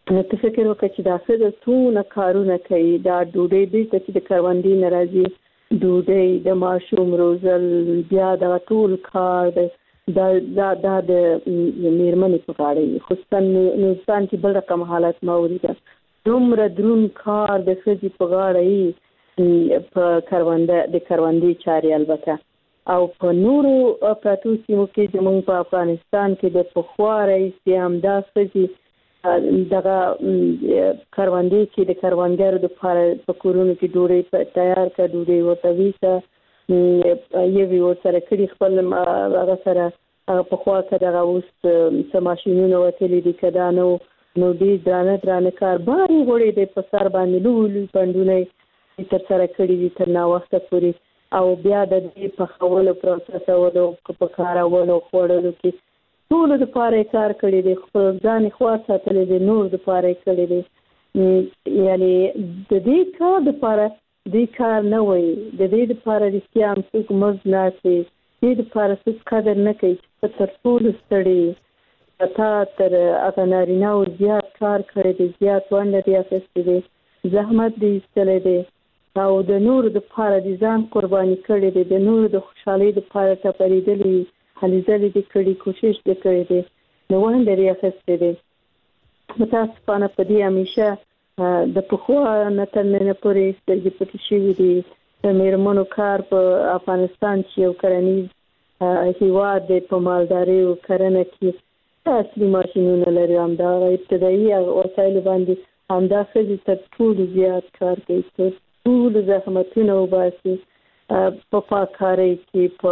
نو ته فکر وکړه چې دا څه د څونه کارونه کوي دا ډوډۍ دې چې د کروندې ناراضي ډوډۍ د ماشوم روزل بیا د ټول کار دا د میرمنې په غاړه خصوصا نورستان کې بل رقم حالت موري دومره درون کار د ښځې په غاړه په کروندې چارې البته او په نورو پراتو سیمو کې زموږ په افغانستان کې د پخواري سیام دا ښځې دغه کروندې کې د کروندګرو د په کورونو کې ډوډۍ تیار کړه ډوډۍ ورته ویسه یوې ورسره کړي خپل هغه سره په خوا کې دغه اوس څه ماشینونه وتلي دي که دا نو ډېر درانه کار بارې غوړې دی په سر باندې لوی پنډونه تر سره کړي دي تر ناوخته پورې او بیا د دې پخولو پروسسولو په کارولو خوړلو کې ټول د پاره کار کړی دی خپل ځان خوا ساتلی دی نور د پاره کړی دی یعنی د دې کار د پاره دې کار نه وای د دې د پاره د سیام څوک مزد نه کوي دې د پاره څوک قدر نه کوي په تر ټول ستړي تا تر هغه نارینه او زیات کار کړی دی زیات ونډه دی اخیستې دی زحمت دی ایستلی دی او د نور د پاره د ځان قرباني کړی دی د نور د خوشحالۍ د پاره ټپرېدلی هلې ځلې دې کړي کوشش دې کړی دی نو ونډه یې اخیستې دی متاسفانه په دې همیشه د پخوا نه تر ننه پورې سترګې پټې شوي دي د میرمنو کار په افغانستان چې یو کرنیز هیواد دی په مالدارۍ او کرنه کې اصلي ماشینونه لري همدغه ابتدایي وسایلو باندې همدا ښځې تر ټولو زیات کار کوي تر ټولو زحمتونه وباسي په پاککارۍ کې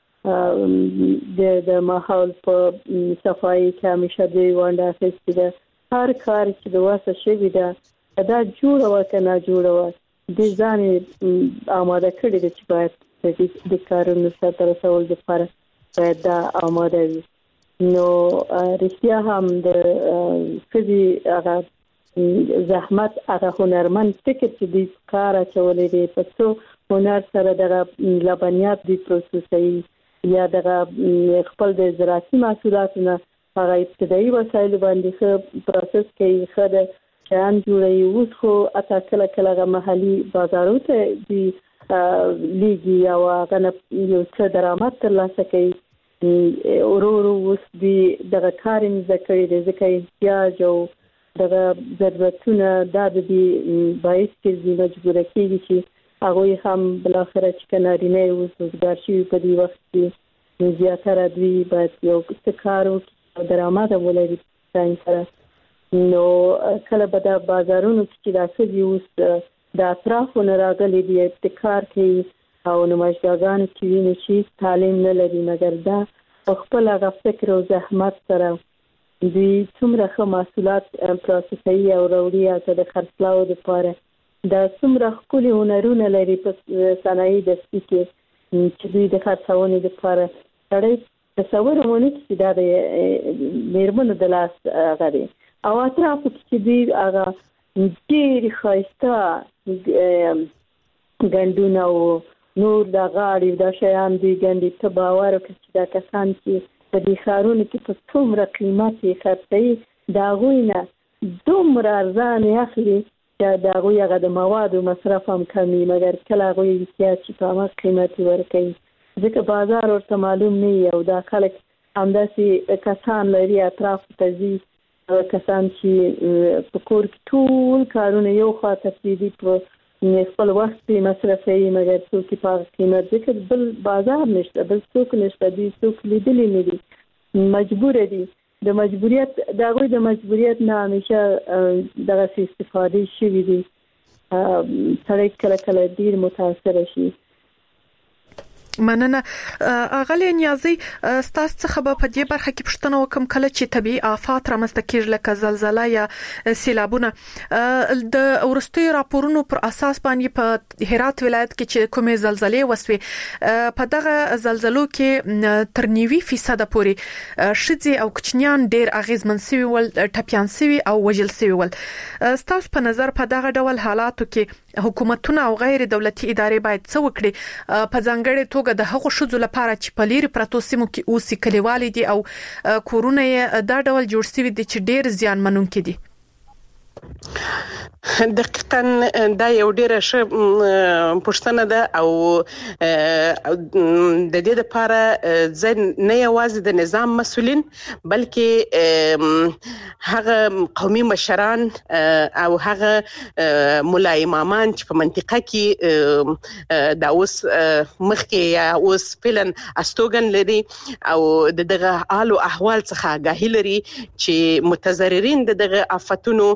په د ماحول په صفایي کې همیشه دوی ونډه اخیستې ده هر کار چې د وسه شوي ده دا جوړه وه که ناجوړه وه دې ځان یې آماده کړې ده چې باید د کارونو سرته رسولو لپاره باید دا آماده وي نو رښتیا هم د ښځې هغه زحمت هغه هنرمند فکر چې دوی کار اچولی دی په څو هنر سره دغه لبنیات دوی پروسسوي یا دغه خپل د زراعتي محصولاتو نه هغه ابتدایي وسایلو باندې ښه پروسس کوي ښه د شیان جوړوي اوس خو حتی کله هغه محلي بازارو ته دوی لیږي او هغه نه یو څه درآمد ترلاسه کوي ورو اوس دوی دغه کار یې زده کړی دی ځکه احتیاج او دغه ضرورتونه دا د دې باعث کېږي مجبوره کېږي چې هغوی هم بالاخره چې که نارینه یې اوس روزګار شوي په دې وخت کې نو زیاتره دوی باید یو څه کار وکړي او درآمد ولري ځان سره نو کله به د بازارونو کې چې دا ښځې اوس د اطرافو نه راغلي دي ابتکار کوي او نمایشګاګانو کې وینو چې تعلیم نه لري مګر دا په خپل هغه فکر او زحمت سره دوی څومره ښه محصولات پروسسوي او راوړي او د خرڅلاو لپاره دا څومره ښکلي هنرونه لري په صنایع دستي کې چې دوی د خرڅونې لپاره سړی تصور هم ونه کړي چې دا د میرمنو د لاس هغه دی او اطرافو کې چې دوی هغه ډېرې ښایسته ګنډونه او نور د غاړې دا شیان دوی ګنډي ته باور وکړي چې دا کسان چې په دې ښارونو کې په څومره قیمت یې خرڅوي د هغوی نه دومره ارزان یې اخلي چې د هغوی هغه د موادو مصرف هم کم وي مګر کله هغوی احتیاج چې په هماغه قیمت یې ورکوي ځکه بازار ورته معلوم نه وي او دا خلک همداسې کسان لري اطرافو ته ځي کسان چې په کور کې ټول کارونه یو خواته پرېږدي په خپل وخت پرې مصرفوي مګر څوک یې په هغه قیمت ځکه بل بازار نشته بل څوک نشته دوی څوک لیدلی نه دي مجبوره دي د مجبوریت د هغوی د مجبوریت نه همیشه دغسې استفادې شوي دي سړی کله ډېر متاثره شي مننه اغلی نیازي ستاسو څخه په دې برخه کې پوښتنه وکم کله چې طبي آفات رامنځته کیږي لکه زلزلہ یا سیلابونه د ورستي راپورونو پر اساس باندې په هرات ولایت کې چې کومه زلزلې وسوي په دغه زلزلو کې تر 90% پورې شذي او کوچنیان ډېر اغیزمن سوي ول ټپيان سوي او وجل سوي ول ستاسو په نظر په دغه ډول حالاتو کې حکومتونه او غیر دولتي ادارې باید څه وکړي په ځانګړي د هغو شذو لپاره چې په لري پرتو سیمو کې اوسې کلیوالي دي او کورونه دا ډول جوړ شوي دي چې ډېر زیان منونکي دي دقیقاً دا یو ډیره ښه پوښتنه ده او د دې لپاره نه یوازې د نظام مسؤلین بلکې هغه قومي مشران او هغه ملا امامان چې په منطقه کې دا اوس مخکې یا اوس فعلا استوګن لري او دغه حال او احوال څخه آگاهي لري چې متضررین دغه آفتونو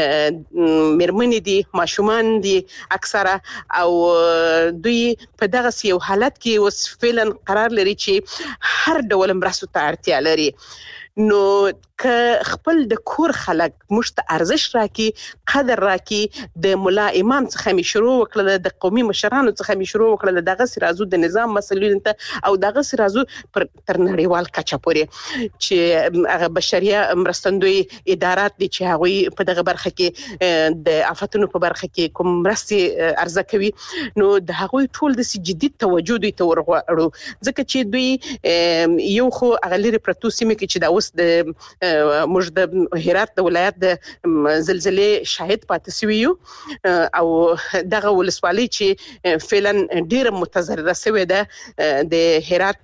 مرمنې دي ماشومان دي اکثره او دوی په دغه یو حالت کې اوس فعلا قرار لري چې هر ډول مرستو ته اړتیا لري نو که خپل د کور خلک مشت ارزش راکي قدر راکي د ملا امام څخه می شروع وکړه د قومي مشرانو څخه می شروع وکړه دغه سرازو د نظام مسؤلین ته او دغه سرازو تر نړیوال کچه پورې چې هغه بشريه مرستندوی ادارات دي چې هغه په دغه برخه کې د آفتونو په برخه کې کوم مرستي ارزه کوي نو د هغه ټول د جدي توجه دوی ته ورغړو ځکه چې دوی یو خو اغلری پروتو سیمه کې چې دا اوس د موږ د هرات د ولایت د زلزلې شاهد پاتې شوی یو او دغه ولسوالۍ چې فعلا ډېر متضرره شوې ده د هرات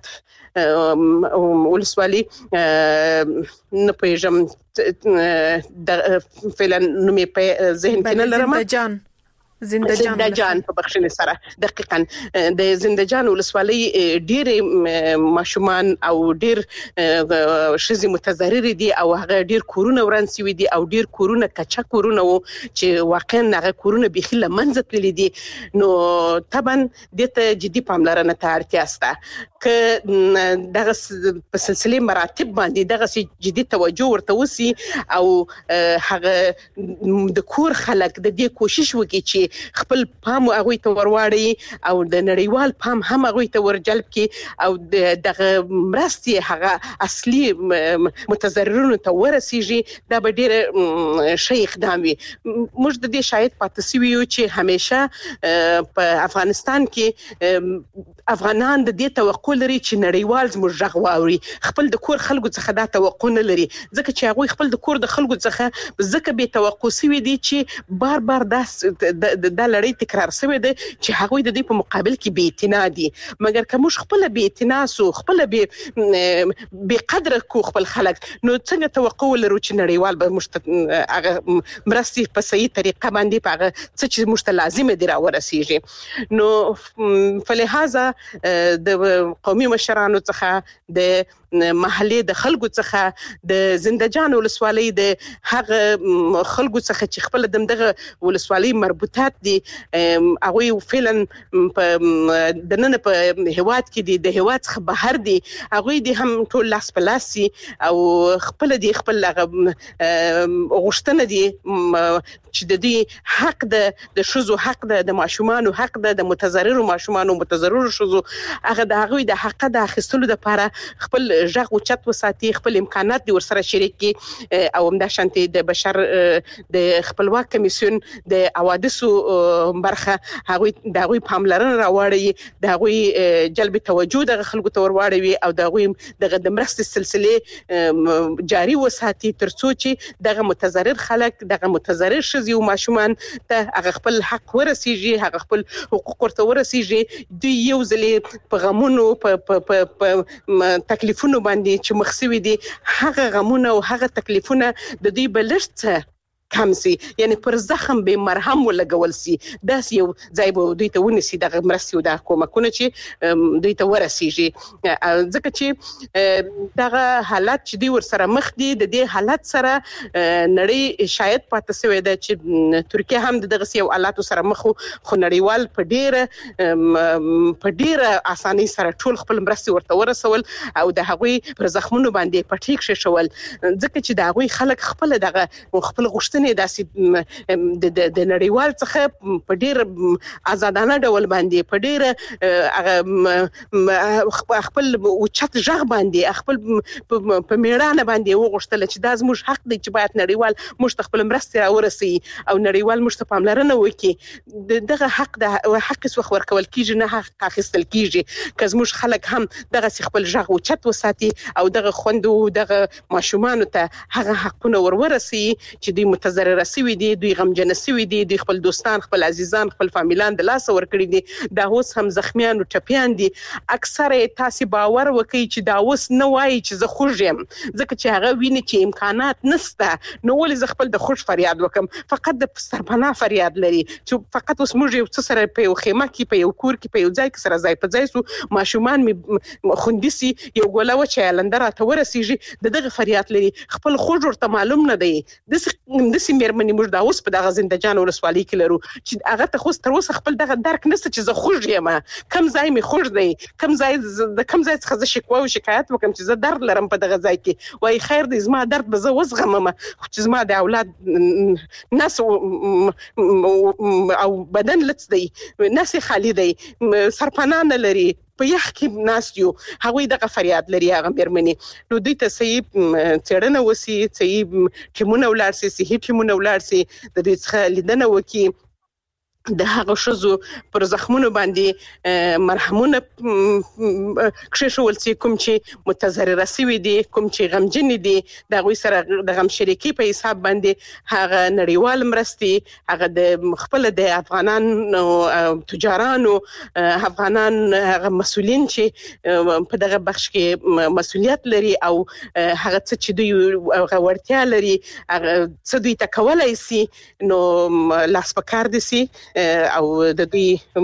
ولسوالۍ نه پېژم د فعلا نومې په ذهن کې نه لرم زندجان په بخښنې سره دقیقاً د زندجان ولسوالۍ ډېر ماشومان او ډېر شذي متضرر دي او هغه ډېر کورونه وران سوي دي او ډېر کورونه کچا کورونه وو چې واقعا هغه کورونه بيخي لمنځه تللي دي نو طبعا دته جدي پاملرنه ته اړتیا شته ک دغه په سلسله مراتب باندې دغه جدي توجه ورته وسی او هغه د کور خلک د دې کوشش وکړي چې خپل پام هغه ته ورواړي او د نړیوال پام هم هغه ته ورجلب کی او دغه مرستي هغه اصلي متضررونو ته ورسیږي دا به ډېر شي اقدام وي موږ د دې شاهد پاتې سوي یو چې همیشه په افغانستان کې افغانان د دې توقع لري چې نړیوال زموږ غږ واوري خپل د کور خلکو څخه دا توقع نه لري ځکه چې هغه خپل د کور د خلکو څخه ځکه به توقع سوي دي چې بار بار د لړۍ تکرار شوی دی چې هغه د دې په مقابل کې بې اعتنا دي مګر که موږ خپل بې اعتنا سو خپل بې قدر کو خپل خلک نو څنګه توقع لرو چې نړیوال به هغه مرستي په صحیح طریقه باندې په هغه څه چې موږ ته لازم دي را ورسیږي نو فلهذا د قومي مشرانو څخه د محلي د خلکو څخه د زندجان ولسوالۍ د هغه خلکو څخه چې خپل دغه ولسوالۍ مربوطات دي هغه فعلا په دنه په هواد کې دي د هواد څخه بهر دي هغه دي هم ټول لاس په لاس او خپل دي خپل غوښتنه دي چې د دې حق د شذو حق د ماشومان حق د متضرر ماشومان او متضرر شذو هغه د هغه د حق د اخیستلو لپاره خپل ژغ او چت وساتي خپل امکانات دي ورسره شریک کی او همدا شانتي د بشر د خپلواک کمیسیون د حوادثو برخه هغه د هغه پاملرنه راوړي د هغه جلب توجه د خلکو ته ورواړي او د هغه د مرستې سلسله جاري وساتي ترڅو چې دغه متضرر خلک دغه متضرر شذي او ماشومان ته هغه خپل حق ورسیږي هغه خپل حقوق ورته ورسیږي د یو ځلې په غمونو په تکلیفونو باندې چې مخسوي دي هغه غمونه او هغه تکلیفونه د دوی بلشت کم سي یعنی پر زخم به مرهم ولګول سي داس یو ځای به دوی ته ونسي د مرستي او د کومکونه چې دوی ته ورسیږي ځکه چې دغه حالت چې دوی ورسره مخ دي د دې حالت سره نړۍ شاید پاتې شوی ده چې ترکیه هم دغه یو حالات سره مخ خو نړیوال په ډیره اساني سره ټول خپل مرستي ورته ورسول او د هغوی پر زخمونو باندې پټیک شول ځکه چې د هغوی خلک خپل دغه خپل غوښتنې داسې د نړیوال څخه په ډیر آزادانه ډول باندې په ډیر خپل اوچت ژغ باندې خپل په میړانه باندې وغوښتل چې دا زموږ حق دی چې باید نړیوال موږ خپل مرستې راورسي او نړیوال موږ ته پاملرنه وکړي دغه حق څه ورکول کیږي نه حق اخیستل کیږي که زموږ خلک هم دغه خپل ژغ اوچت وساتي او دغه خوندو دغه ماشومان ته هغه حقونه ورورسي چې دوی متضرر شوي دي، دوی غمجن شوي دي، دوی خپل دوستان، خپل عزیزان، خپل فامیلان د لاس ورکړي دي، دا اوس هم زخمیان او ټپیان دي. اکثره تاسو باور وکړئ چې دا اوس نه وایي چې زه خوږ یم، ځکه چې هغه ویني چې امکانات نشته، نو ولې زه خپل د خوږ فریاد وکم؟ فقط د سرپناه فریاد لري چې فقط اوس موږ یو څه سره په یو خیمه کې، په یو کور کې، په یو ځای کې سره ځای په ځای سو، ماشومان می خوندي سي، یو ګوله وچه لندره ته ورسیږي، دغه فریاد لري. خپل خوږ ورته معلوم نه دی. د سیمې مېرمنې موږ دا اوس په دغه زندهجان ولسوالۍ کې لرو چې هغه ته خو تر اوسه خپل دغه درک نشته چې زه خوږ یم، کوم ځای می خوږ دی، کوم ځای څخه زه شکوه او شکایت وکم چې زه درد لرم په دغه ځای کې. وای خیر دی، زما درد به زه وزغمم، چې زما د اولاد نس او بدن لڅ دی، نس خالی دی، سرپناه نه لري، په یخ کې ناست یو. هغوی دغه فریاد لري هغه مېرمنې. نو دوی ته صحیح څېړنه وسي، صحیح ټیمونه ولاړ سي، صحیح ټیمونه ولاړ سي، د دوی څخه لیدنه وکړي، د هغه ښځو پر زخمونو باندې مرهمونه کښېښول سي، کوم چې متضرره شوي دي، کوم چې غمجنې دي، د هغوی سره د غم شریکي په حساب باندې هغه نړیوال مرستې، هغه د خپله د افغانانو تجارانو، افغانان هغه مسؤلین چې په دغه بخش کې مسؤلیت لري او هغه څه چې دوی هغه وړتیا لري، هغه څه دوی ته کولی سي، نو لاس په کار دي سي او د دوی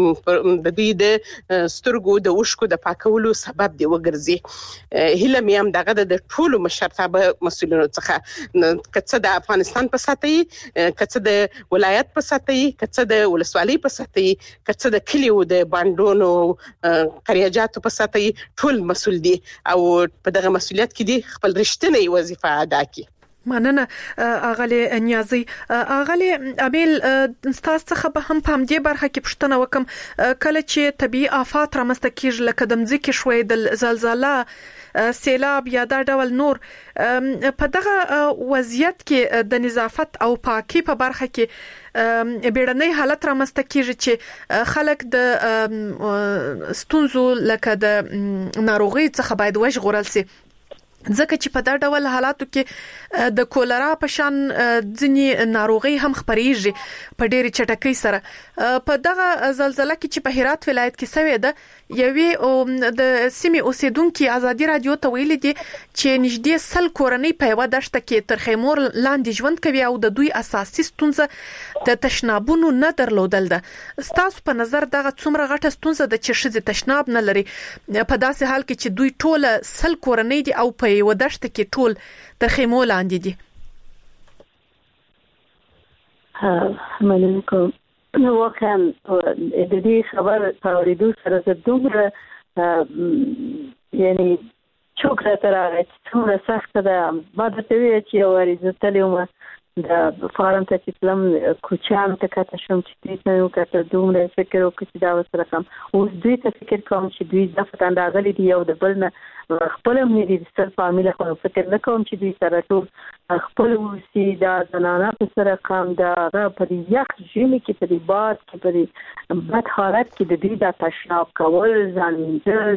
د سترګو د اوښکو د پاکولو سبب دی وګرځي. هیله مې هم دغه د ټولو مشرتابه مسؤلینو څخه، که څه د افغانستان په سطحه یې، که څه د ولایت په سطحه یې، که څه د ولسوالۍ په سطحه یې، که څه د کلیو د بانډونو قریاجاتو په سطحه یې، ټول مسؤل دي او په دغه مسؤلیت کې دي خپل رښتینی وظیفه ادا کړي. مننه اغلی نیازی. اغلی امیل ستاسو څخه به هم په همدې برخه کې پوښتنه وکم، کله چې طبي آفات رامنځته کیږي لکه د ځمکې ښویدل، زلزله، سیلاب یا دا ډول نور، په دغه وضعیت کې د نظافت او پاکي په برخه کې بیړنۍ حالت رامنځته کیږي چې خلک د ستونزو لکه د ناروغي څخه باید وژغورل سي، ځکه چې په دا ډول حالاتو کې د کولرا په شان ځینې ناروغي هم خپرېږي په ډېرې چټکۍ سره. په دغه زلزلہ کې چې په هرات ولایت کې شوې ده، یوې د سیمې اوسیدونکو ازادي رادیو ته ویلي دي چې نږدې 100 کورنۍ په یوه دشته کې تر خیمور لاندې ژوند کوي او د دوی اساسي ستونزه د تشنابونو نه درلودل ده. ستاسو په نظر دغه څومره غټه ستونزه ده چې ښځې تشناب نه لري په داسې حال کې چې دوی ټول 100 کورنۍ دي او په یو دشته کې ټول تر خیمو لاندې دي؟ مننه کوم. واقعا د دې خبر اوریدو سره د دومره یعنی چوک راته راغی چې څومره سخته ده. ما درته ویل چې یو وارې زه تللی وم د فارم ته چې تلم، کوچیانو ته کته شوم چې دوی ته مې وکتل، دومره فکر وکړ چې دا ورسره کوم. اوس دوی ته فکر کوم چې دوی دفتن راغلي دي یو د بل نه، خپل هم نه دي ستر فامیله، خو فکر نه کوم چې دوی سره ټول خپل اوسي. دا زنانه په سره قام د هغه په دې یخ ژمي کې، په دې باد کې، په دې بد حالت کې د دوی دا تشناب کول، ځان مینځل،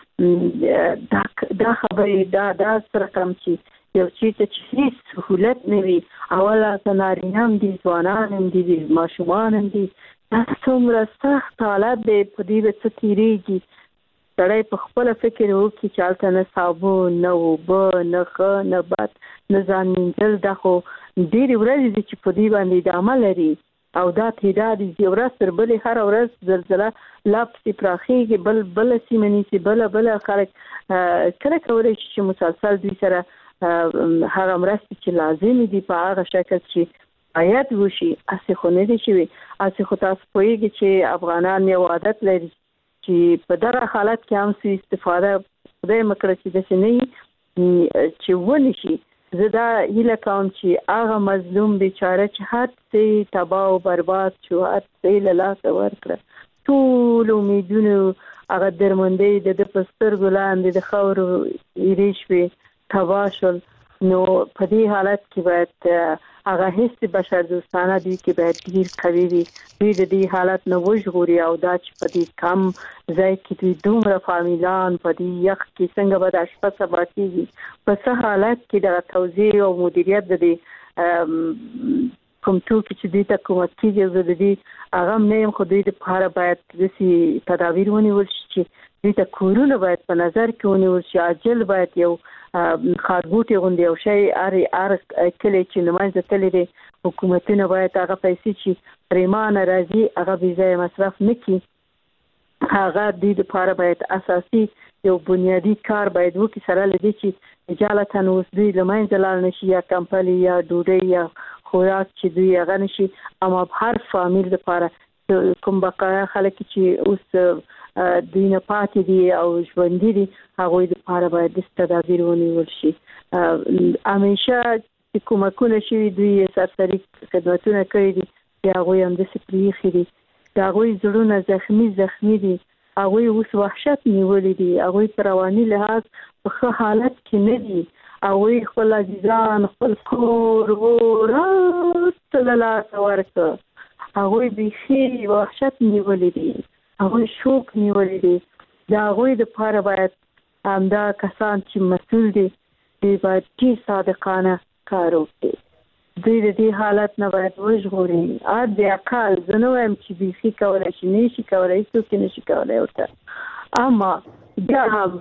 دا خبرې دا سره کوم چې یو چې هیڅ سهولت نه وي. اوله نارینه هم دي، ځوانان هم دي، ماشومان هم دي، دا څومره سخت حالت دی. په دې به څه تېرېږي؟ سړی په خپله فکر وکړي چې هلته نه صابون، نه اوبه، نه ښه، نه بد، نه ځان مینځل. دا خو ډېرې ورځې دي چې په دې باندې ادامه لري او دا تعداد یې ورځ تر بلې هره ورځ زلزله لا پسې پراخېږي، بله سیمه نیسي، بله خلک کله کولی شي چې مسلسل دوی سره هغه مرستې چې لازمي دي په هغه شکل چې باید وشي. هسې خو نه دي شوي. هسې خو تاسو پوهېږئ چې افغانان یو عادت لري چې په دغه حالت کې هم څه استفاده خدای مه کړه چې داسې نه وي چې ونې شي. زه دا هیله کوم چې هغه مظلوم بیچاره چې هر څه تباه او برباد شو، هر څه له لاسه ورکړه، ټول امیدونه هغه درمندۍ د ده په سترګو لاندې د خاورو ایرې شوې، تباه شول. نو په دې حالت کې باید هغه حس بشر دوستانه دوی کې باید ډیر قوي وي. دوی د دې حالت نه وژغوري او دا چې په دې کم ځای کې دوی دومره فامیلان په دې یخ کې څنګه به د شپه سبا کېږي، په څه حالت کې د توزیع او مدیریت د دې کوم توکي چې دوی ته کومک کیږي زه د دې هغه نه يم، خو دوی لپاره باید داسې تدابیر ونیول شي چې دوی ته کورونه باید په نظر کې ونیول شي. عاجل باید یو خاربوټي غوندي یو شی ار کلی چې نماینده تللی دی، حکومتونه باید هغه پیسې چې پریمانه راځي هغه بې ځایه مصرف نه کړي. هغه دوی لپاره باید اساسي یو بنیادی کار باید وکړي، سره له دې چې اجالتا اوس دوی له منځه لاړ نشي، یا کمپلي یا ډوډۍ یا خوراک چې دوی هغه نشي. اما هر فامیل لپاره کوم بقایا خلک چې اوس دوی نه پاتې دي او ژوندي دي، هغوی لپاره باید د تدابیر ونیول شي. همیشه چې کومکونه شوي دوی سرسري خدمتونه کړي دي، چې هغوی همداسې پرېښي دي. د هغوی زړونه زخمي دي، هغوی اوس وحشت نیولي دي، هغوی په رواني لحاظ په ښه حالت کې نه دي. هغوی خپل عزیزان، خپل کور ور ټول له لاسه ورکړ، هغوی بیخي وحشت نیولي دي، هغوی شوق نیولي دي. د هغوی دپاره باید همدا کسان چې مسؤل دي دوی باید ډېر صادقانه کار وکړي. دوی د دې حالت نه باید وژغوري. د اقل زه نه وایم چې بیخي کولی شي، نه شي کولی، هېڅوک یې نه شي کولی ورته. اما بیا هم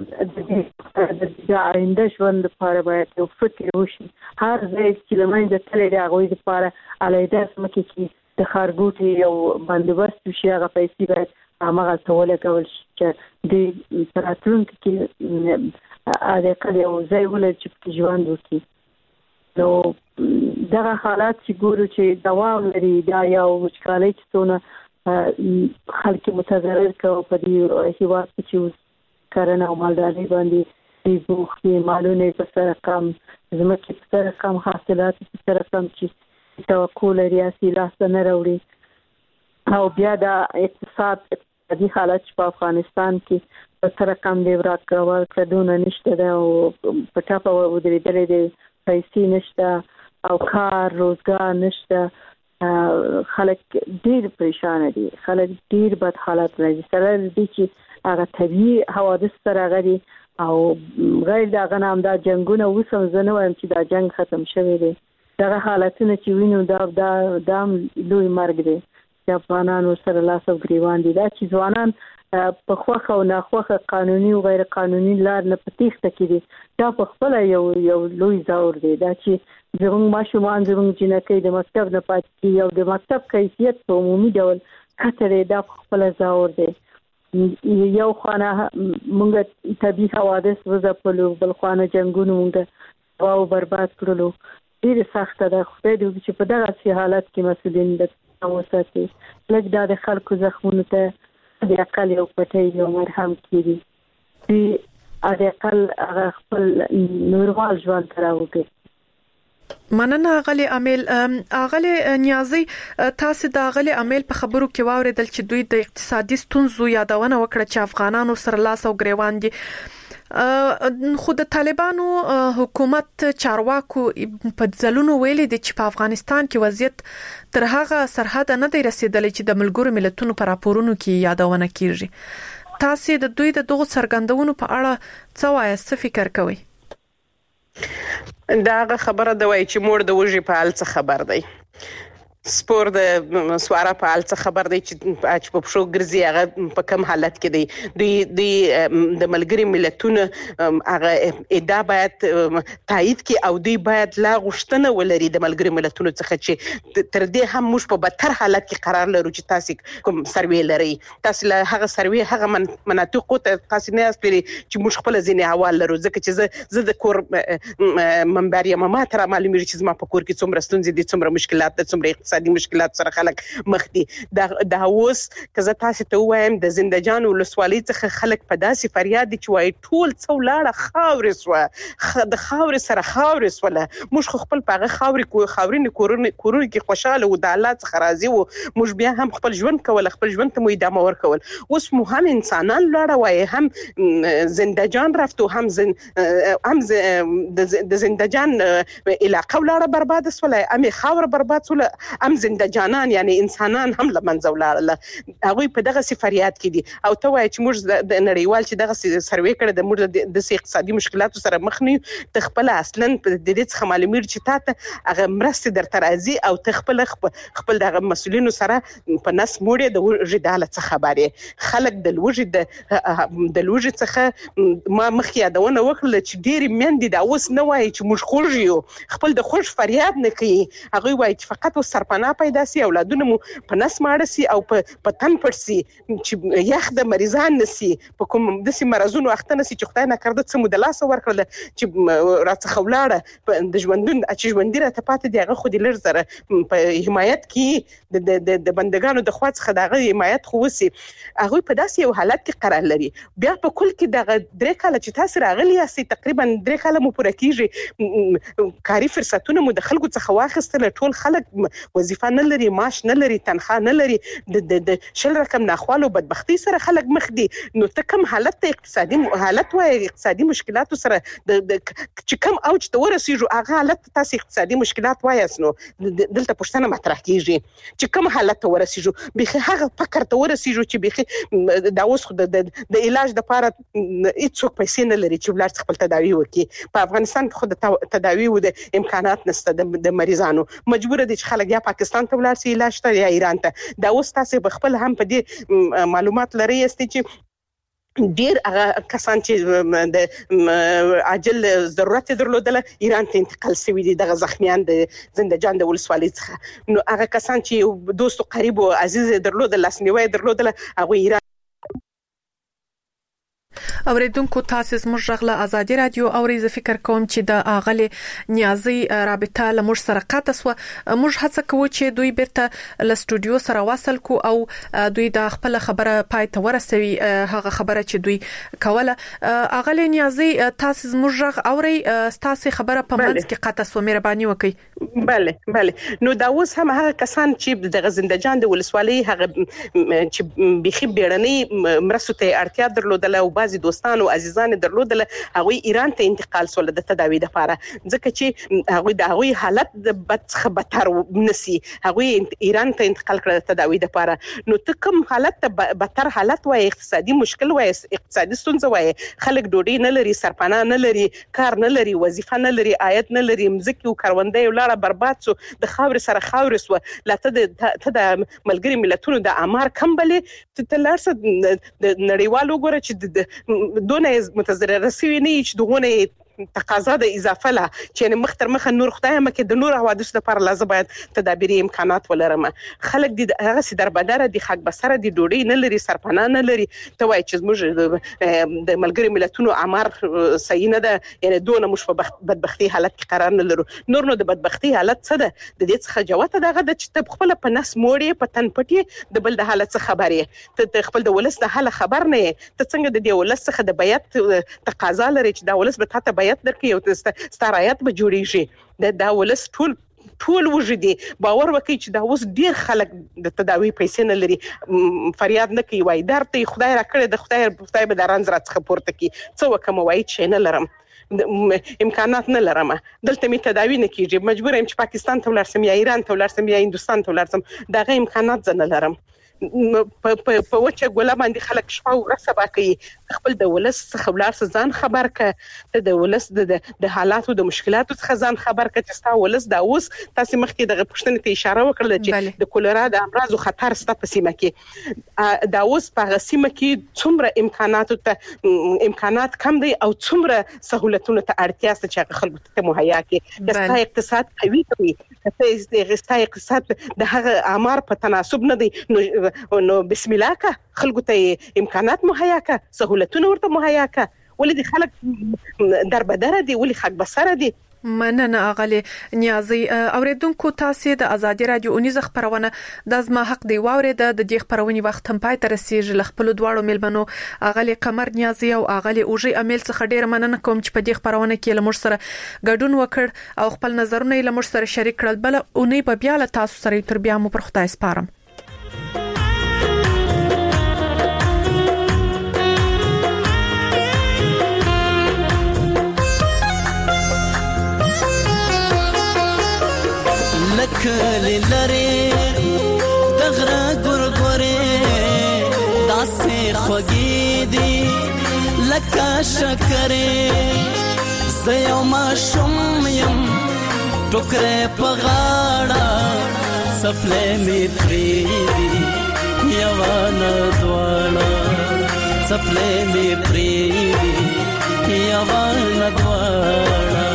د آینده ژوند لپاره باید یو فکر وشي. هر ځای چې له منځه تللی دی هغوی دپاره علیحده ځمکې کې د ښارګوټي یو بندوبست وشي، هغه پیسې باید همغلته ولګول شي چې دوی په راتلونکي کې حداقل یو ځای ولري چې پکې ژوند وکړي. نو دغه حالات چې ګورو چې دوام لري، دا یو وچکالۍ چې څونه خلک متضرر کوي په دې هېواد کې چې کرنه او مالداري باندې دوی بوخت دي، مالونه یې په سره کم، ځمکې په سره کم، حاصلات په سره کم چې توقع لري هسې لاسته نه راوړي. او بیا د اقتصادي حالت چې په افغانستان کې په سره کم دی، ورکړه ورکړه دونه نشته ده او په ټپه ودرېدلی دی، پیسې نشته او کار روزګار نشته. خلک ډېر پریشان دي، خلک ډېر بد حالات لري، سره دې چې هغه طبیعي حوادث سره هغه دي او غیر د هغه نه همدا جنګونه اوس هم زه نه وایم چې دا جنګ ختم شوی دی. دغه حالتونه چې وینو دا هم لوی مرګ دی چې افغانان ورسره لاس او ګریوان دي. دا چې ځوانان په خوښه او ناخوښه قانوني او غیر قانوني لار نه په تیښته کې دي، دا په خپله یو لوی ځور دی. دا چې زموږ ماشومان، زموږ جنکۍ د مکتب نه پاتې کېږي او د مکتب کیفیت په عمومي ډول ښه دی، دا په خپله ځور دی. یو خانه مونږ طبیعي حوادث وځپلو، بل خانه جنګونو مونږ تباه او برباد کړلو. ډېره سخته ده. خدای دې وکړي چې په دغسې حالت کې مسؤلین د وساتي. لږ دا د خلکو زخمونو ته د اقل یو پټۍ یو مرهم کړي، دوی د اقل هغه خپل نورمال ژوند ته راوګي. مننه اغلی عامل. اغلی نیازی، تاسو د اغلی عامل په خبرو کې واوریدل چې دوی د اقتصادي ستونزو یادونه وکړه چې افغانانو سره لاس او ګریوان دي. خو د طالبانو حکومت چارواکو په ځلونو ویلي دي چې په افغانستان کې وضعیت تر هغه سرحد نه دی رسیدلی چې د ملګرو ملتونو په راپورونو کې یادونه کیږي. تاسو د دوی د دغو څرګندونو په اړه څه وایي، څه فکر کوئ؟ دا خبره د وای چې مور د وږي په حال څه خبر دی، سپور د سواره په حال څه خبر دی چې په پښو ګرځي هغه په کوم حالت کې دی. دوی د ملګري ملتونو هغه ادعا باید تایید کړي او دوی باید لا غوښتنه ولري د ملګري ملتونو څخه چې تر دې هم موږ په بدتر حالت کې قرار لرو چې تاسو کوم سروې لري. تاسو له هغه سروې هغه مناطقو ته تاسو نه اسپری چې موږ خپل ځینې احوال لرو، ځکه چې زه د کور منبر یم، ما تر معلومیږي چې زما په کور کې څومره ستونزې دي، څومره مشکلات دي، څومره اقتصادي مشکلات سره خلک مخ دي. دا اوس که زه تاسو ته وایم د زندجان ولسوالۍ څخه خلک په داسې فریاد دي چې وایي ټول څو لاړه خاورې سوه، د خاورې سره خاورې سوله. موږ خو خپل په هغه خاورینې کورونو کې خوشحاله وو، د الله څخه راضي وو، موږ بیا هم خپل ژوند کول، خپل ژوند ته مو ادامه ورکول. اوس مو هم انسانان لاړه وایي، هم زندجان رفتو، هم د زندجان علاقه لاړه برباد سوله، امې خاور برباد سوله، هم زنده جانان یعنی انسانان هم لمنځه ولاړل. هغه په دغه فریاد کې دي او ته وایي چې موږ د نړیوال چې دغه سروې کړه د موږ د اقتصادي مشکلاتو سره مخ نه یو. ته خپل اصلا د دې څخه معلومیږي چې تاسو هغه مرسته درته راځي او ته خپل دغه مسؤلینو سره په نس موړې د وجداله څخه خبرې خلک د لوژې څخه ما مخ یادونه وکړه چې ډېری میندې دا اوس نه وایي چې موږ خوږ یو خپل د خوږ فریاد نه کوي. هغه وایي چې فقط سرپناه پیدا سي اولادونه مو په نس ماړه سي او په تن پړ سي چې یخ د مریضان نسی په کوم د سي مرزونو وخت نسی چې خدای نه کړد څه مدلاس ورکړل چې راڅخه ولاړه د ژوندون چې ژوندۍ راته پاتې دی هغه خو د لږ زره په حمایت کې د بندګانو د خوا څخه دغه حمایت خو وسی. هغه په داسې یو حالت کې قرار لري. بیا په کل کې دغه 3 کاله چې تاسو راغلی یاستئ تقریبا 3 کاله مو پوره کیږي کاري فرصتونه مو د خلکو څخه واخیستل. ټول خلک وظیفه نه لري ماش نه لري تنخواه نه لري د شل رقم ناخوالو بدبختی سره خلک مخ دي. نو ته کوم حالت ته اقتصادي حالت وای اقتصادي مشکلاتو سره چې کوم اوج ته ورسیږو هغه حالت تاسو اقتصادي مشکلات وایاس. نو دلته پښتنه مطرح کیږي چې کوم حالت ته ورسیږو به هغه فکر ته ورسیږو چې به دا اوس د علاج د لپاره هیڅ پیسې نه لري چې ولر خپل تداوی وکړي. په افغانستان کې خو د تداوی او د امکانات نشته د مریضانو. مجبور دي چې خلک یا پاکستان ته ولر سي علاج ته یا ایران ته. دا اوس تاسو په خپل هم په دې معلومات لري چې ډیر هغه کسان چې د عاجل ضرورت درلودل ایران ته انتقال شوی دي دغه زخمیان د زنده‌جان د ولسوالۍ څخه. نو هغه کسان چې دوست او قریب او عزیز درلودل لاسنیوي درلودل هغه ایران. اوریدونکو تاسو زموږ غږ له ازادي رادیو او زه فکر کوم چې د اغلی نیازي رابطه لمر سره قطع سو. موږ هڅه کوو چې دوی بیرته له استودیو سره واصل کو او دوی د خپل خبره پای ته ورسوي هغه خبره چې دوی کوله. اغلی نیازي تاسو زموږ غږ اوري تاسو خبره په منځ کې قطع سو مهرباني وکړئ. بله نو دا اوس هم هغه کسان چې د زنده‌جان د ولسوالۍ هغه چې بيخي بیړنۍ مرستو ته اړتیا درلودله او بعضي دوستانو عزیزان درلودل هغه ایران ته انتقال سول د تداوی لپاره ځکه چې هغه حالت د بدخه بتر نسی هغه ایران ته انتقال کړ د تداوی لپاره. نو ته کوم حالت ته بتر حالت وای اقتصادي مشکل وای اقتصادي ستونزه وای خلک ډوډۍ نه لري سرپناه نه لري کار نه لري وظیفه نه لري عاید نه لري مزکی او کروندې ولاړه برباد سو د خاور سره خاور سو لاته د ملګری ملتونو د امار کمبلې ته لارسه د نړیوالو ګوره چې دونه متضرره سوي نه چې دغه تقاضا د اضافه لا چې مختر مخه نور خدای مکه د نور حوادث لپاره لازم باید تدابیر امکانات ولرم. خلک دي هغه سي دربدار دي خاک بسره دي ډوډۍ نه لري سرپناه نه لري. ته وای چې موږ د ملګری ملتونو امر صحیح نه ده یعنی دونه مش په بدبختی حالت کې قرار نه لرو. نور نو د بدبختی حالت څه ده د دې څخه جوته دغه د چې خپل په نس موړې په تن پټي د بل د حالت څخه خبرې ته خپل د ولس د حال خبر نه ته څنګه د دې ولس څخه د بیعت تقاضا لري چې دا ولس به تاسو درکې او ستارایت به جوړیږي دا ولس ټول وجدي باور وکړي چې دا اوس ډیر خلک د تداوی پیسې نه لري فریاد نه کوي وای درته خدای را کړی د خدای به دران زړه څخه پورته کی څه وکم وای چې نه لرم امکانات نه لرم دلته می تداوی نه کیږي مجبور یم چې پاکستان ته ولرسم یا ایران ته ولرسم یا هندستان ته ولرسم دغه امکانات نه لرم. په وچه ګوله باندې خلک شپه او ورځ سبا کوي خپل د ولس څخه ولارس ځان خبر ک ته د ولس د حالاتو د مشکلاتو څخه ځان خبر ک چې تاسو ولس دا اوس تاسو مخکې د پښتنې ته اشاره وکړه چې د کولرا د امراض خطر ست په سیمه کې دا اوس په سیمه کې څومره امکانات کم دي او څومره سہولتونه ته اړتیا ست چې خلکو ته مهیا کې د اقتصاد قوي کوي د اقتصاد د هغه امر په تناسب نه دي. نو بسم الله کا خلکو ته امکانات مهیا کا سہولتونه ورته مهیا کا ولې د خلک دربدره دي ولې خلک بسره دي. مننه اغلی نیازي اوریدونکو تاسو د ازادي رادیو اونیز خبرونه د زما حق دی واورید د دې خبرونې وخت هم پای تر رسیدل خپل دواړو ملبنو اغلی قمر نیازي او اغلی اوجي امیل څخه ډیر مننه کوم چې په دې خبرونه کې لمر سره ګډون وکړ او خپل نظرونه لمر سره شریک کړل. بل اونې په بیا له تاسو سره تر بیا مو پر خدای سپارم. کلی لري خوږې دي لکه شکرې زه ماشوم یم ټوکرې په غاړه سپلې مې پرېږدي یوه نه دواړه سپلې مې پرېږدي یوه نه دواړه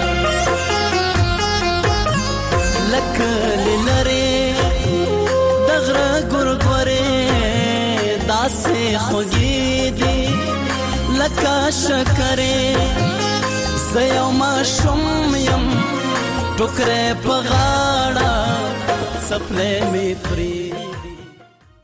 لکه لرې د غره ګورګورې داسې خوږې دي لکه شکرې زه یو ماشوم یم ټوکرې په غاړه سپلې مې پرېږدي